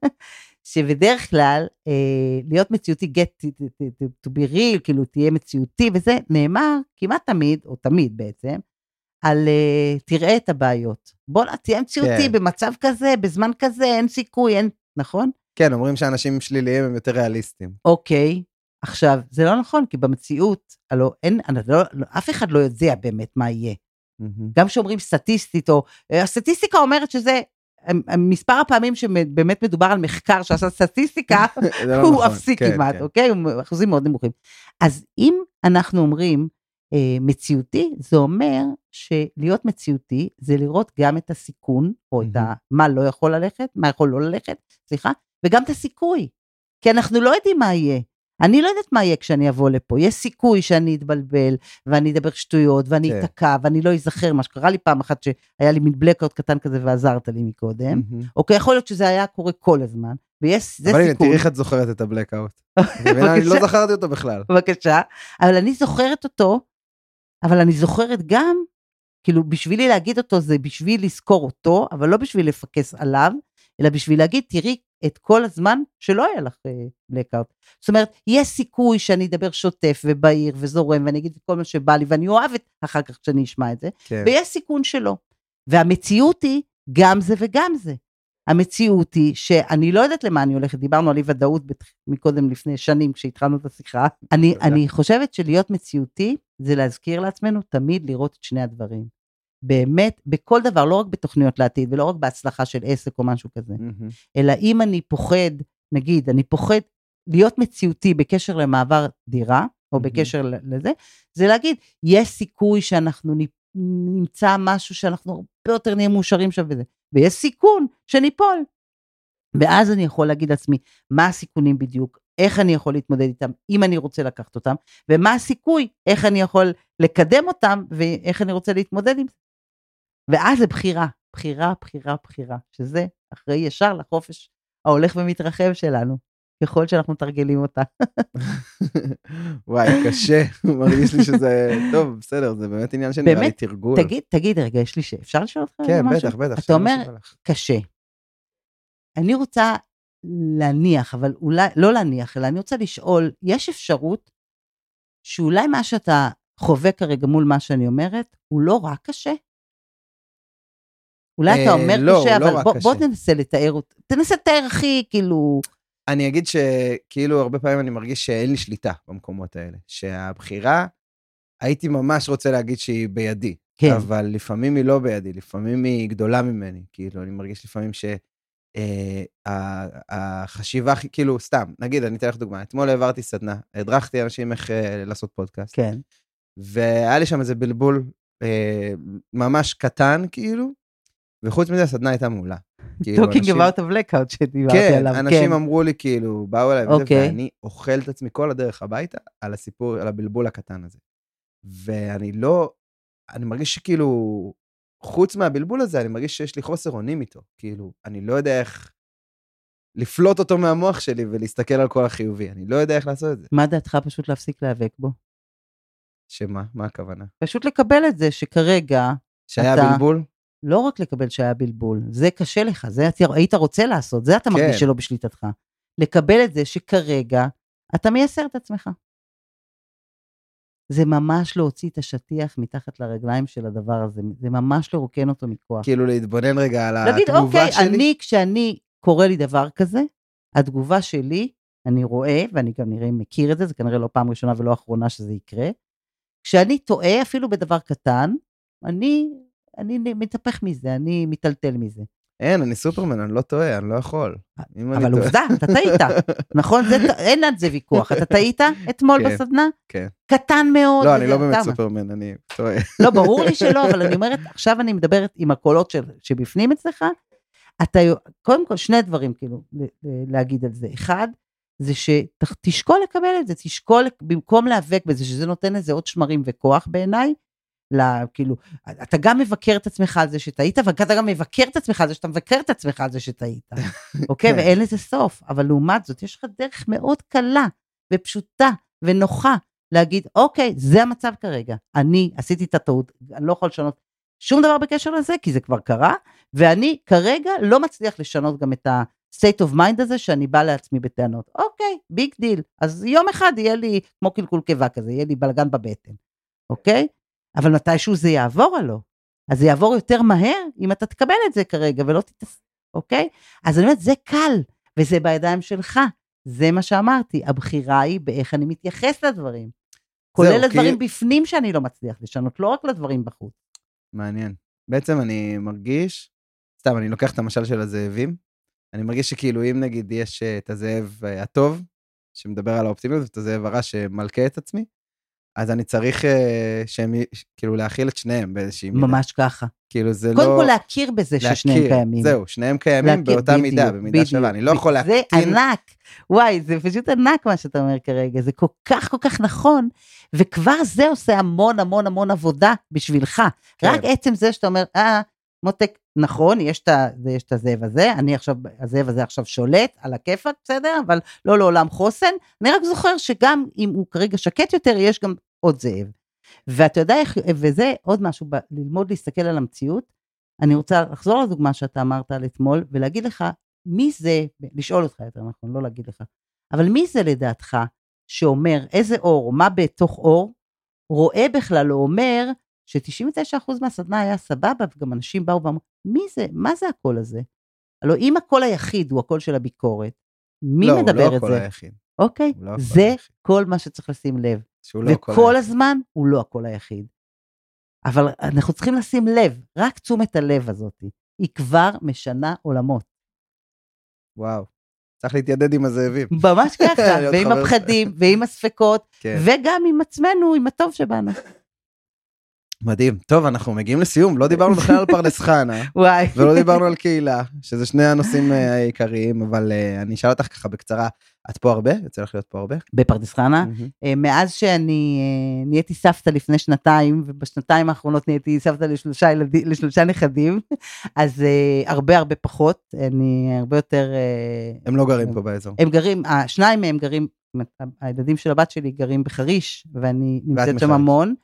[SPEAKER 6] שבדרך כלל, אה, להיות מציאותי, get to, to, to be real, כאילו תהיה מציאותי, וזה נאמר כמעט תמיד, או תמיד בעצם, על אה, תראה את הבעיות. בוא תהיה מציאותי כן. במצב כזה, בזמן כזה, אין סיכוי, אין, נכון?
[SPEAKER 5] כן, אומרים שאנשים שליליים הם יותר ריאליסטים.
[SPEAKER 6] אוקיי, עכשיו, זה לא נכון, כי במציאות, הלוא אין, לא, אף אחד לא יודע באמת מה יהיה. Mm-hmm. גם שאומרים סטטיסטית, או, הסטטיסטיקה אומרת שזה, מספר הפעמים שבאמת מדובר על מחקר שעשה סטטיסטיקה, הוא אפסי כמעט, אוקיי? אחוזים מאוד נמוכים. אז אם אנחנו אומרים מציאותי, זה אומר שלהיות מציאותי, זה לראות גם את הסיכון, או את מה לא יכול ללכת, מה יכול לא ללכת, סליחה, וגם את הסיכוי, כי אנחנו לא יודעים מה יהיה. אני לא יודעת מה יהיה כשאני אבוא לפה, יש סיכוי שאני אתבלבל, ואני אדבר שטויות, ואני אתקע, ואני לא אזכר, מה שקרה לי פעם אחת שהיה לי מין בלקאוט קטן כזה, ועזרת לי מקודם, אוקיי, יכול להיות שזה היה קורה כל הזמן, ויש, זה סיכון.
[SPEAKER 5] אבל הנה, תראי איך את זוכרת את הבלקאוט. אני לא זכרתי אותו בכלל.
[SPEAKER 6] בבקשה, אבל אני זוכרת אותו, אבל אני זוכרת גם, כאילו, בשבילי להגיד אותו, זה בשביל לזכור אותו, אבל לא בשביל לפקס עליו, אלא בשביל להגיד, תראי, את כל הזמן שלא היה לך בלקאוט. זאת אומרת, יש סיכוי שאני אדבר שוטף ובהיר וזורם, ואני אגיד את כל מה שבא לי, ואני אוהבת אחר כך שאני אשמע את זה, כן. ויש סיכון שלא. והמציאות היא גם זה וגם זה. המציאות היא שאני לא יודעת למה אני הולכת, דיברנו על אי ודאות מקודם לפני שנים, כשהתחלנו את השיחה. אני, אני חושבת שלהיות מציאותי, זה להזכיר לעצמנו תמיד לראות את שני הדברים. באמת, בכל דבר, לא רק בתוכניות לעתיד, ולא רק בהצלחה של עסק או משהו כזה, mm-hmm. אלא אם אני פוחד, נגיד, אני פוחד להיות מציאותי בקשר למעבר דירה, או mm-hmm. בקשר לזה, זה להגיד, יש סיכוי שאנחנו נמצא משהו שאנחנו הרבה יותר נהיה מאושרים שם וזה, ויש סיכון שניפול. ואז אני יכול להגיד לעצמי, מה הסיכונים בדיוק, איך אני יכול להתמודד איתם, אם אני רוצה לקחת אותם, ומה הסיכוי, איך אני יכול לקדם אותם, ואיך אני רוצה להתמודד עם זה. ואז זה בחירה, בחירה, בחירה, בחירה, שזה אחרי ישר לחופש ההולך ומתרחב שלנו, ככל שאנחנו מתרגלים אותה.
[SPEAKER 5] וואי, קשה, מרגיש לי שזה, טוב, בסדר, זה באמת עניין שנראה לי תרגול.
[SPEAKER 6] תגיד, תגיד, רגע, יש לי ש... אפשר לשאול אותך
[SPEAKER 5] כן,
[SPEAKER 6] משהו?
[SPEAKER 5] בטח, בטח.
[SPEAKER 6] אתה אומר, קשה. אני רוצה להניח, אבל אולי, לא להניח, אלא אני רוצה לשאול, יש אפשרות שאולי מה שאתה חווה כרגע מול מה שאני אומרת, הוא לא רק קשה? אולי אתה אומר
[SPEAKER 5] לא,
[SPEAKER 6] קשה,
[SPEAKER 5] לא
[SPEAKER 6] אבל
[SPEAKER 5] רק
[SPEAKER 6] בוא,
[SPEAKER 5] קשה.
[SPEAKER 6] בוא תנסה לתאר, תנסה לתאר הכי, כאילו...
[SPEAKER 5] אני אגיד שכאילו הרבה פעמים אני מרגיש שאין לי שליטה במקומות האלה, שהבחירה, הייתי ממש רוצה להגיד שהיא בידי,
[SPEAKER 6] כן.
[SPEAKER 5] אבל לפעמים היא לא בידי, לפעמים היא גדולה ממני, כאילו אני מרגיש לפעמים שהחשיבה, כאילו סתם, נגיד, אני אתן לך דוגמה, אתמול העברתי סדנה, הדרכתי אנשים איך לעשות פודקאסט,
[SPEAKER 6] כן.
[SPEAKER 5] והיה לי שם איזה בלבול ממש קטן, כאילו, וחוץ מזה הסדנה הייתה מעולה.
[SPEAKER 6] Talking about a blackout שדיברתי עליו.
[SPEAKER 5] כן, אנשים אמרו לי כאילו, באו אליי וזה,
[SPEAKER 6] אוקיי.
[SPEAKER 5] ואני אוכל את עצמי כל הדרך הביתה, על הסיפור, על הבלבול הקטן הזה. ואני לא, אני מרגיש שכאילו, חוץ מהבלבול הזה, אני מרגיש שיש לי חוסר אונים איתו. כאילו, אני לא יודע איך לפלוט אותו מהמוח שלי, ולהסתכל על כל החיובי. אני לא יודע איך לעשות את זה.
[SPEAKER 6] מה דעתך פשוט להפסיק להיאבק בו?
[SPEAKER 5] שמה? מה הכוונה?
[SPEAKER 6] פשוט לקבל את זה שכרגע...
[SPEAKER 5] שהיה
[SPEAKER 6] אתה...
[SPEAKER 5] בלבול?
[SPEAKER 6] לא רק לקבל שהיה בלבול, זה קשה לך, זה היית רוצה לעשות, זה אתה
[SPEAKER 5] כן.
[SPEAKER 6] מרגיש שלא בשליטתך. לקבל את זה שכרגע אתה מייסר את עצמך. זה ממש להוציא את השטיח מתחת לרגליים של הדבר הזה, זה ממש לרוקן אותו מכוח.
[SPEAKER 5] כאילו להתבונן רגע על
[SPEAKER 6] להגיד,
[SPEAKER 5] התגובה
[SPEAKER 6] אוקיי,
[SPEAKER 5] שלי?
[SPEAKER 6] אני, כשאני קורא לי דבר כזה, התגובה שלי, אני רואה, ואני גם נראה אם מכיר את זה, זה כנראה לא פעם ראשונה ולא אחרונה שזה יקרה, כשאני טועה אפילו בדבר קטן, אני... אני מתהפך מזה, אני מטלטל מזה.
[SPEAKER 5] אין, אני סופרמן, אני לא טועה, אני לא יכול.
[SPEAKER 6] אבל עובדה, אתה טעית, נכון? אין על זה ויכוח. אתה טעית אתמול בסדנה?
[SPEAKER 5] כן.
[SPEAKER 6] קטן מאוד.
[SPEAKER 5] לא, אני לא באמת סופרמן, אני טועה.
[SPEAKER 6] לא, ברור לי שלא, אבל אני אומרת, עכשיו אני מדברת עם הקולות שבפנים אצלך, אתה, קודם כל, שני דברים כאילו, להגיד על זה. אחד, זה שתשקול לקבל את זה, תשקול במקום להיאבק בזה, שזה נותן לזה עוד שמרים וכוח בעיניי, לה, כאילו, אתה גם מבקר את עצמך על זה שטעית, ואתה גם מבקר את עצמך על זה שאתה מבקר את עצמך על זה שטעית. אוקיי? ואין לזה סוף. אבל לעומת זאת, יש לך דרך מאוד קלה ופשוטה ונוחה להגיד, אוקיי, זה המצב כרגע. אני עשיתי את הטעות, אני לא יכול לשנות שום דבר בקשר לזה, כי זה כבר קרה, ואני כרגע לא מצליח לשנות גם את ה-state of mind הזה, שאני בא לעצמי בטענות. אוקיי, ביג דיל. אז יום אחד יהיה לי, כמו קלקול קיבה כזה, יהיה לי בלגן בבטן. אוקיי? אבל מתישהו זה יעבור עלו, אז זה יעבור יותר מהר, אם אתה תקבל את זה כרגע, ולא תתס... אוקיי? אז אני אומרת, זה קל, וזה בידיים שלך, זה מה שאמרתי, הבחירה היא באיך אני מתייחס לדברים, כולל לדברים כי... בפנים שאני לא מצליח לשנות, לא רק לדברים בחוץ.
[SPEAKER 5] מעניין. בעצם אני מרגיש, סתם, אני לוקח את המשל של הזאבים, אני מרגיש שכאילו אם נגיד יש את הזאב הטוב, שמדבר על האופטימיות, ואת הזאב הרע שמלכה את עצמי, אז אני צריך שהם, כאילו, להכיל את שניהם באיזושהי מידה.
[SPEAKER 6] ממש ככה.
[SPEAKER 5] כאילו זה לא...
[SPEAKER 6] קודם כל להכיר בזה ששניהם קיימים.
[SPEAKER 5] זהו, שניהם קיימים באותה מידה, במידה שווה. אני לא יכול להקטין...
[SPEAKER 6] זה ענק. וואי, זה פשוט ענק מה שאתה אומר כרגע. זה כל כך כל כך נכון, וכבר זה עושה המון המון המון עבודה בשבילך. רק עצם זה שאתה אומר, אה, מותק, נכון, יש את הזאב הזה, אני עכשיו, הזאב הזה עכשיו שולט על הכיפק, בסדר, אבל לא לעולם חוסן, אני רק זוכר שגם אם הוא כרגע שקט יותר, יש גם עוד זאב. ואתה יודע איך, וזה עוד משהו, ללמוד להסתכל על המציאות, אני רוצה לחזור לדוגמה שאתה אמרת על אתמול, ולהגיד לך, מי זה, לשאול אותך יותר נכון, לא להגיד לך, אבל מי זה לדעתך, שאומר איזה אור, מה בתוך אור, רואה בכלל, הוא אומר, ש-תשעים ותשעה אחוז מהסדנה היה סבבה, וגם אנשים באו ואמרו, מי זה? מה זה הקול הזה? הלוא אם הקול היחיד הוא הקול של הביקורת, מי
[SPEAKER 5] לא,
[SPEAKER 6] מדבר
[SPEAKER 5] לא
[SPEAKER 6] את זה?
[SPEAKER 5] הקול היחיד.
[SPEAKER 6] אוקיי?
[SPEAKER 5] לא
[SPEAKER 6] זה
[SPEAKER 5] היחיד.
[SPEAKER 6] כל מה שצריך לשים לב.
[SPEAKER 5] לא
[SPEAKER 6] וכל הזמן הוא לא הקול היחיד. אבל אנחנו צריכים לשים לב, רק תשומת הלב הזאת, היא כבר משנה עולמות.
[SPEAKER 5] וואו. צריך להתיידד עם הזאבים.
[SPEAKER 6] ממש ככה, ועם הפחדים, ועם הספקות,
[SPEAKER 5] כן.
[SPEAKER 6] וגם עם עצמנו, עם הטוב שבנו.
[SPEAKER 5] מדהים. טוב, אנחנו מגיעים לסיום, לא דיברנו בכלל על פרדס חנה,
[SPEAKER 6] וואי.
[SPEAKER 5] ולא דיברנו על קהילה, שזה שני הנושאים העיקריים, אבל אני אשאל אותך ככה בקצרה, את פה הרבה? יוצא לך להיות פה הרבה?
[SPEAKER 6] בפרדס חנה. מאז שאני נהייתי סבתא לפני שנתיים, ובשנתיים האחרונות נהייתי סבתא לשלושה ילדים, לשלושה נכדים, אז הרבה הרבה פחות, אני הרבה יותר...
[SPEAKER 5] הם לא גרים פה באזור.
[SPEAKER 6] הם גרים, השניים מהם גרים, הילדים של הבת שלי גרים בחריש, ואני נמצאת שם המון.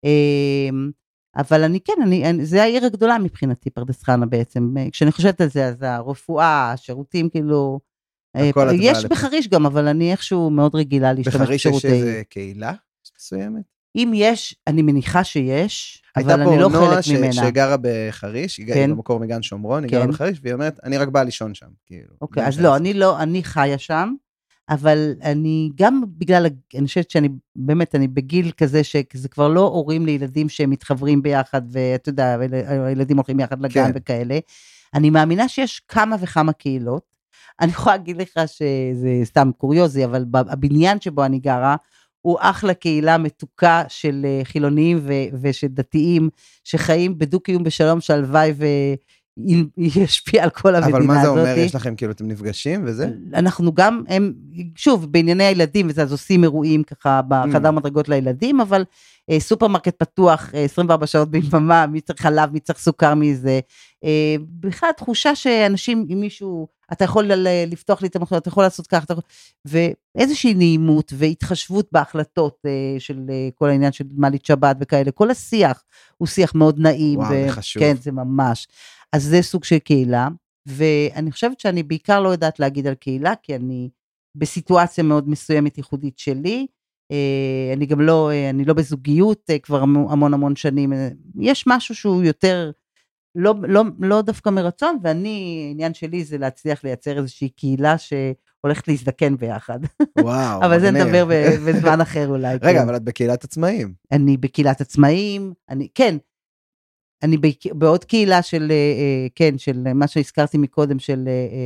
[SPEAKER 6] אבל אני כן, אני, זה העיר הגדולה מבחינתי, פרדס חנה בעצם. כשאני חושבת על זה, אז הרפואה, השירותים כאילו... יש בחריש גם, אבל אני איכשהו מאוד רגילה להשתמש בשירותי.
[SPEAKER 5] בחריש יש איזה קהילה מסוימת?
[SPEAKER 6] אם יש, אני מניחה שיש, אבל אני לא חלק ממנה.
[SPEAKER 5] הייתה פה נועה שגרה בחריש, היא גרה במקור מגן שומרון, היא גרה בחריש, והיא אומרת, אני רק באה לישון שם.
[SPEAKER 6] אוקיי, אז לא, אני לא, אני חיה שם, אבל אני גם בגלל, אני חושבת שאני, באמת, אני בגיל כזה, שזה כבר לא הורים לילדים שהם מתחברים ביחד, ואתה יודע, הילדים הולכים יחד לגן וכאלה. אני מאמינה שיש כמה וכמה קהילות, אני יכולה להגיד לך שזה סתם קוריוזי, אבל הבניין שבו אני גרה, הוא אחלה קהילה מתוקה של חילוניים ו- ושל דתיים, שחיים בדו-קיום בשלום שלוואי, וישפיע על כל המדינה הזאת.
[SPEAKER 5] אבל מה זה אומר? יש לכם כאילו, אתם נפגשים וזה?
[SPEAKER 6] אנחנו גם, הם, שוב, בענייני הילדים, וזה, אז עושים אירועים ככה, בחדר מדרגות לילדים, אבל סופרמרקט פתוח, עשרים וארבע שעות ביממה, מי צריך חלב, מי צריך סוכר מזה, בכלל תחושה שאנשים, אם מישהו, אתה יכול לפתוח לי את המחלות, אתה יכול לעשות כך, יכול... ואיזושהי נעימות והתחשבות בהחלטות של כל העניין של מעלית שבת וכאלה, כל השיח הוא שיח מאוד נעים.
[SPEAKER 5] וואו, ו... זה חשוב.
[SPEAKER 6] כן, זה ממש. אז זה סוג של קהילה, ואני חושבת שאני בעיקר לא יודעת להגיד על קהילה, כי אני בסיטואציה מאוד מסוימת ייחודית שלי, אני גם לא, אני לא בזוגיות כבר המון המון שנים, יש משהו שהוא יותר... לא, לא, לא דווקא מרצון, ואני, העניין שלי זה להצליח לייצר איזושהי קהילה שהולכת להזדקן ביחד.
[SPEAKER 5] וואו.
[SPEAKER 6] אבל זה נדבר בזמן אחר אולי.
[SPEAKER 5] רגע,
[SPEAKER 6] כן.
[SPEAKER 5] אבל את בקהילת עצמאים.
[SPEAKER 6] אני בקהילת עצמאים, אני, כן, אני בעוד קהילה של, כן, של מה שהזכרתי מקודם, של,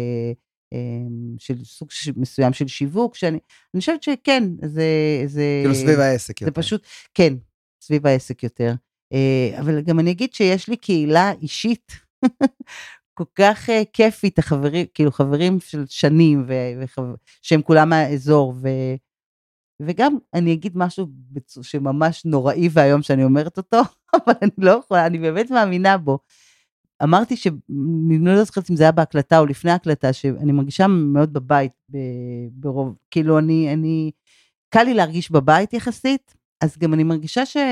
[SPEAKER 6] של סוג מסוים של שיווק, שאני, אני חושבת שכן, זה, זה...
[SPEAKER 5] כאילו סביב העסק יותר.
[SPEAKER 6] זה פשוט, כן, סביב העסק יותר. אבל גם אני אגיד שיש לי קהילה אישית כל כך כיפית, החברים, כאילו חברים של שנים, שהם כולם מהאזור, וגם אני אגיד משהו שממש נוראי והיום שאני אומרת אותו, אבל אני לא יכולה, אני באמת מאמינה בו. אמרתי שאני לא זוכרת אם זה היה בהקלטה או לפני ההקלטה, שאני מרגישה מאוד בבית, ברוב, כאילו אני, אני, קל לי להרגיש בבית יחסית, אז גם אני מרגישה ש...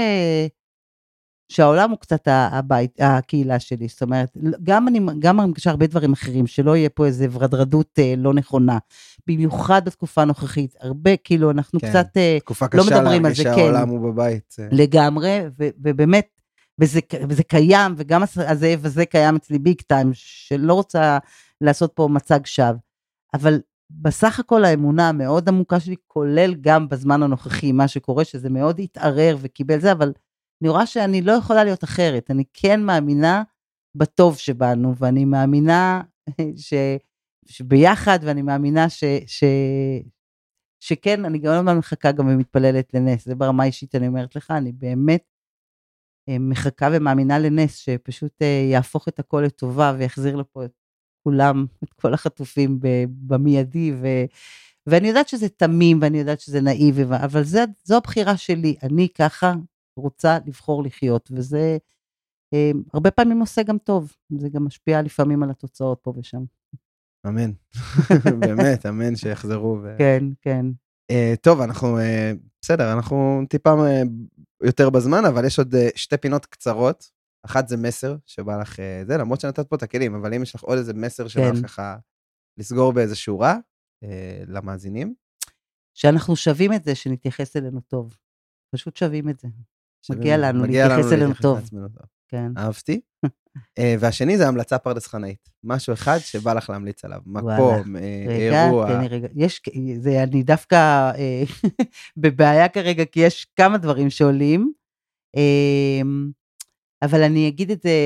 [SPEAKER 6] שהעולם הוא קצת הבית, הקהילה שלי, זאת אומרת, גם אני, גם אני מרגישה הרבה דברים אחרים, שלא יהיה פה איזה ורדרדות לא נכונה, במיוחד בתקופה הנוכחית, הרבה, כאילו, אנחנו כן, קצת לא מדברים על זה, כן.
[SPEAKER 5] שהעולם הוא בבית.
[SPEAKER 6] לגמרי, ו, ובאמת, וזה, וזה קיים, וגם הזאב הזה קיים אצלי ביג טיים, שלא רוצה לעשות פה מצג שווא, אבל בסך הכל האמונה המאוד עמוקה שלי, כולל גם בזמן הנוכחי, מה שקורה, שזה מאוד התערער וקיבל זה, אבל אני רואה שאני לא יכולה להיות אחרת, אני כן מאמינה בטוב שבנו, ואני מאמינה ש, שביחד, ואני מאמינה ש, ש, שכן, אני גם לא מחכה גם ומתפללת לנס, זה ברמה אישית אני אומרת לך, אני באמת מחכה ומאמינה לנס, שפשוט יהפוך את הכל לטובה, ויחזיר לפה את כולם, את כל החטופים במיידי, ו, ואני יודעת שזה תמים, ואני יודעת שזה נאיבי, אבל זה, זו הבחירה שלי, אני ככה, רוצה לבחור לחיות, וזה אה, הרבה פעמים עושה גם טוב, זה גם משפיע לפעמים על התוצאות פה ושם.
[SPEAKER 5] אמן, באמת, אמן שיחזרו. ו...
[SPEAKER 6] כן, כן.
[SPEAKER 5] אה, טוב, אנחנו, אה, בסדר, אנחנו טיפה אה, יותר בזמן, אבל יש עוד אה, שתי פינות קצרות, אחת זה מסר שבא לך אה, זה, למרות שנתת פה את הכלים, אבל אם יש לך עוד איזה מסר שבא לך ככה לסגור באיזה שורה, אה, למאזינים.
[SPEAKER 6] שאנחנו שווים את זה, שנתייחס אלינו טוב. פשוט שווים את זה. מגיע לנו להתייחס אלינו טוב. כן.
[SPEAKER 5] אהבתי. והשני זה המלצה פרדס חנאית. משהו אחד שבא לך להמליץ עליו. מקום, אירוע.
[SPEAKER 6] רגע, רגע. יש, זה אני דווקא בבעיה כרגע, כי יש כמה דברים שעולים, אבל אני אגיד את זה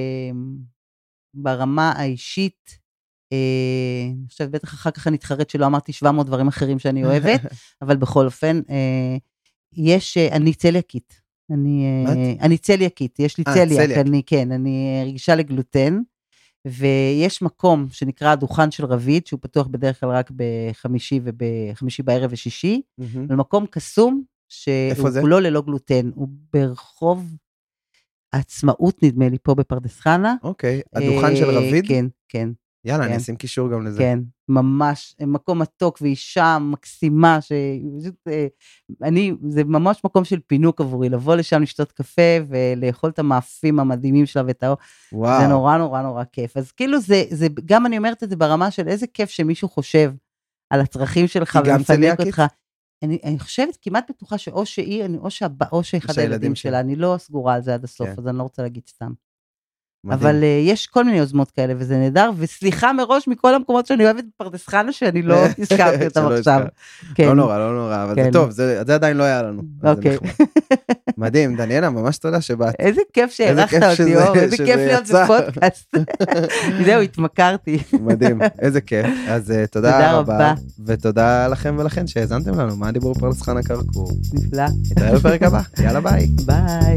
[SPEAKER 6] ברמה האישית, אני חושבת, בטח אחר כך אני אתחרט שלא אמרתי שבע מאות דברים אחרים שאני אוהבת, אבל בכל אופן, יש, אני צליאקית, אני, אני צליאקית, יש לי צליאק, אני, כן, אני רגישה לגלוטן, ויש מקום שנקרא הדוכן של רבית, שהוא פתוח בדרך כלל רק בחמישי ובחמישי בערב ושישי, במקום קסום, שהוא כולו ללא גלוטן, הוא ברחוב העצמאות נדמה לי פה בפרדס חנה.
[SPEAKER 5] אוקיי, הדוכן של רבית?
[SPEAKER 6] כן, כן.
[SPEAKER 5] יאללה, אני אשים קישור גם לזה.
[SPEAKER 6] כן, ממש, מקום מתוק ואישה מקסימה, שאני, זה ממש מקום של פינוק עבורי, לבוא לשם לשתות קפה, ולאכול את המאפים המדהימים שלה ואת האור, זה נורא נורא נורא כיף, אז כאילו זה, זה, גם אני אומרת את זה ברמה של איזה כיף שמישהו חושב, על הצרכים שלך, ומפנק אותך, אני, אני חושבת כמעט בטוחה שאו שהיא, או שהבא, או שאחד הילדים שלה, אני לא סגורה על זה עד הסוף, אז אני לא רוצה להגיד סתם. אבל uh, יש כל מיני יוזמות כאלה, וזה נהדר, וסליחה מראש מכל המקומות שאני אוהבת בפרדס חנה, שאני לא הזכרתי אותם עכשיו. כן.
[SPEAKER 5] לא נורא, לא נורא, אבל כן. זה טוב, זה, זה עדיין לא היה לנו.
[SPEAKER 6] אוקיי.
[SPEAKER 5] מדהים, דניאלה, ממש תודה שבאת.
[SPEAKER 6] איזה כיף שהערכת אותי, אור, איזה כיף להיות בפודקאסט. זהו, התמכרתי.
[SPEAKER 5] מדהים, איזה כיף. אז uh, תודה רבה, ותודה לכם ולכן שהאזנתם לנו, מה הדיבור בפרדס חנה קרקור.
[SPEAKER 6] נפלא.
[SPEAKER 5] נתראה בפרק הבא, יאללה ביי.
[SPEAKER 6] ביי.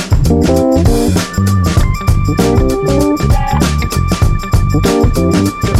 [SPEAKER 6] Thank you.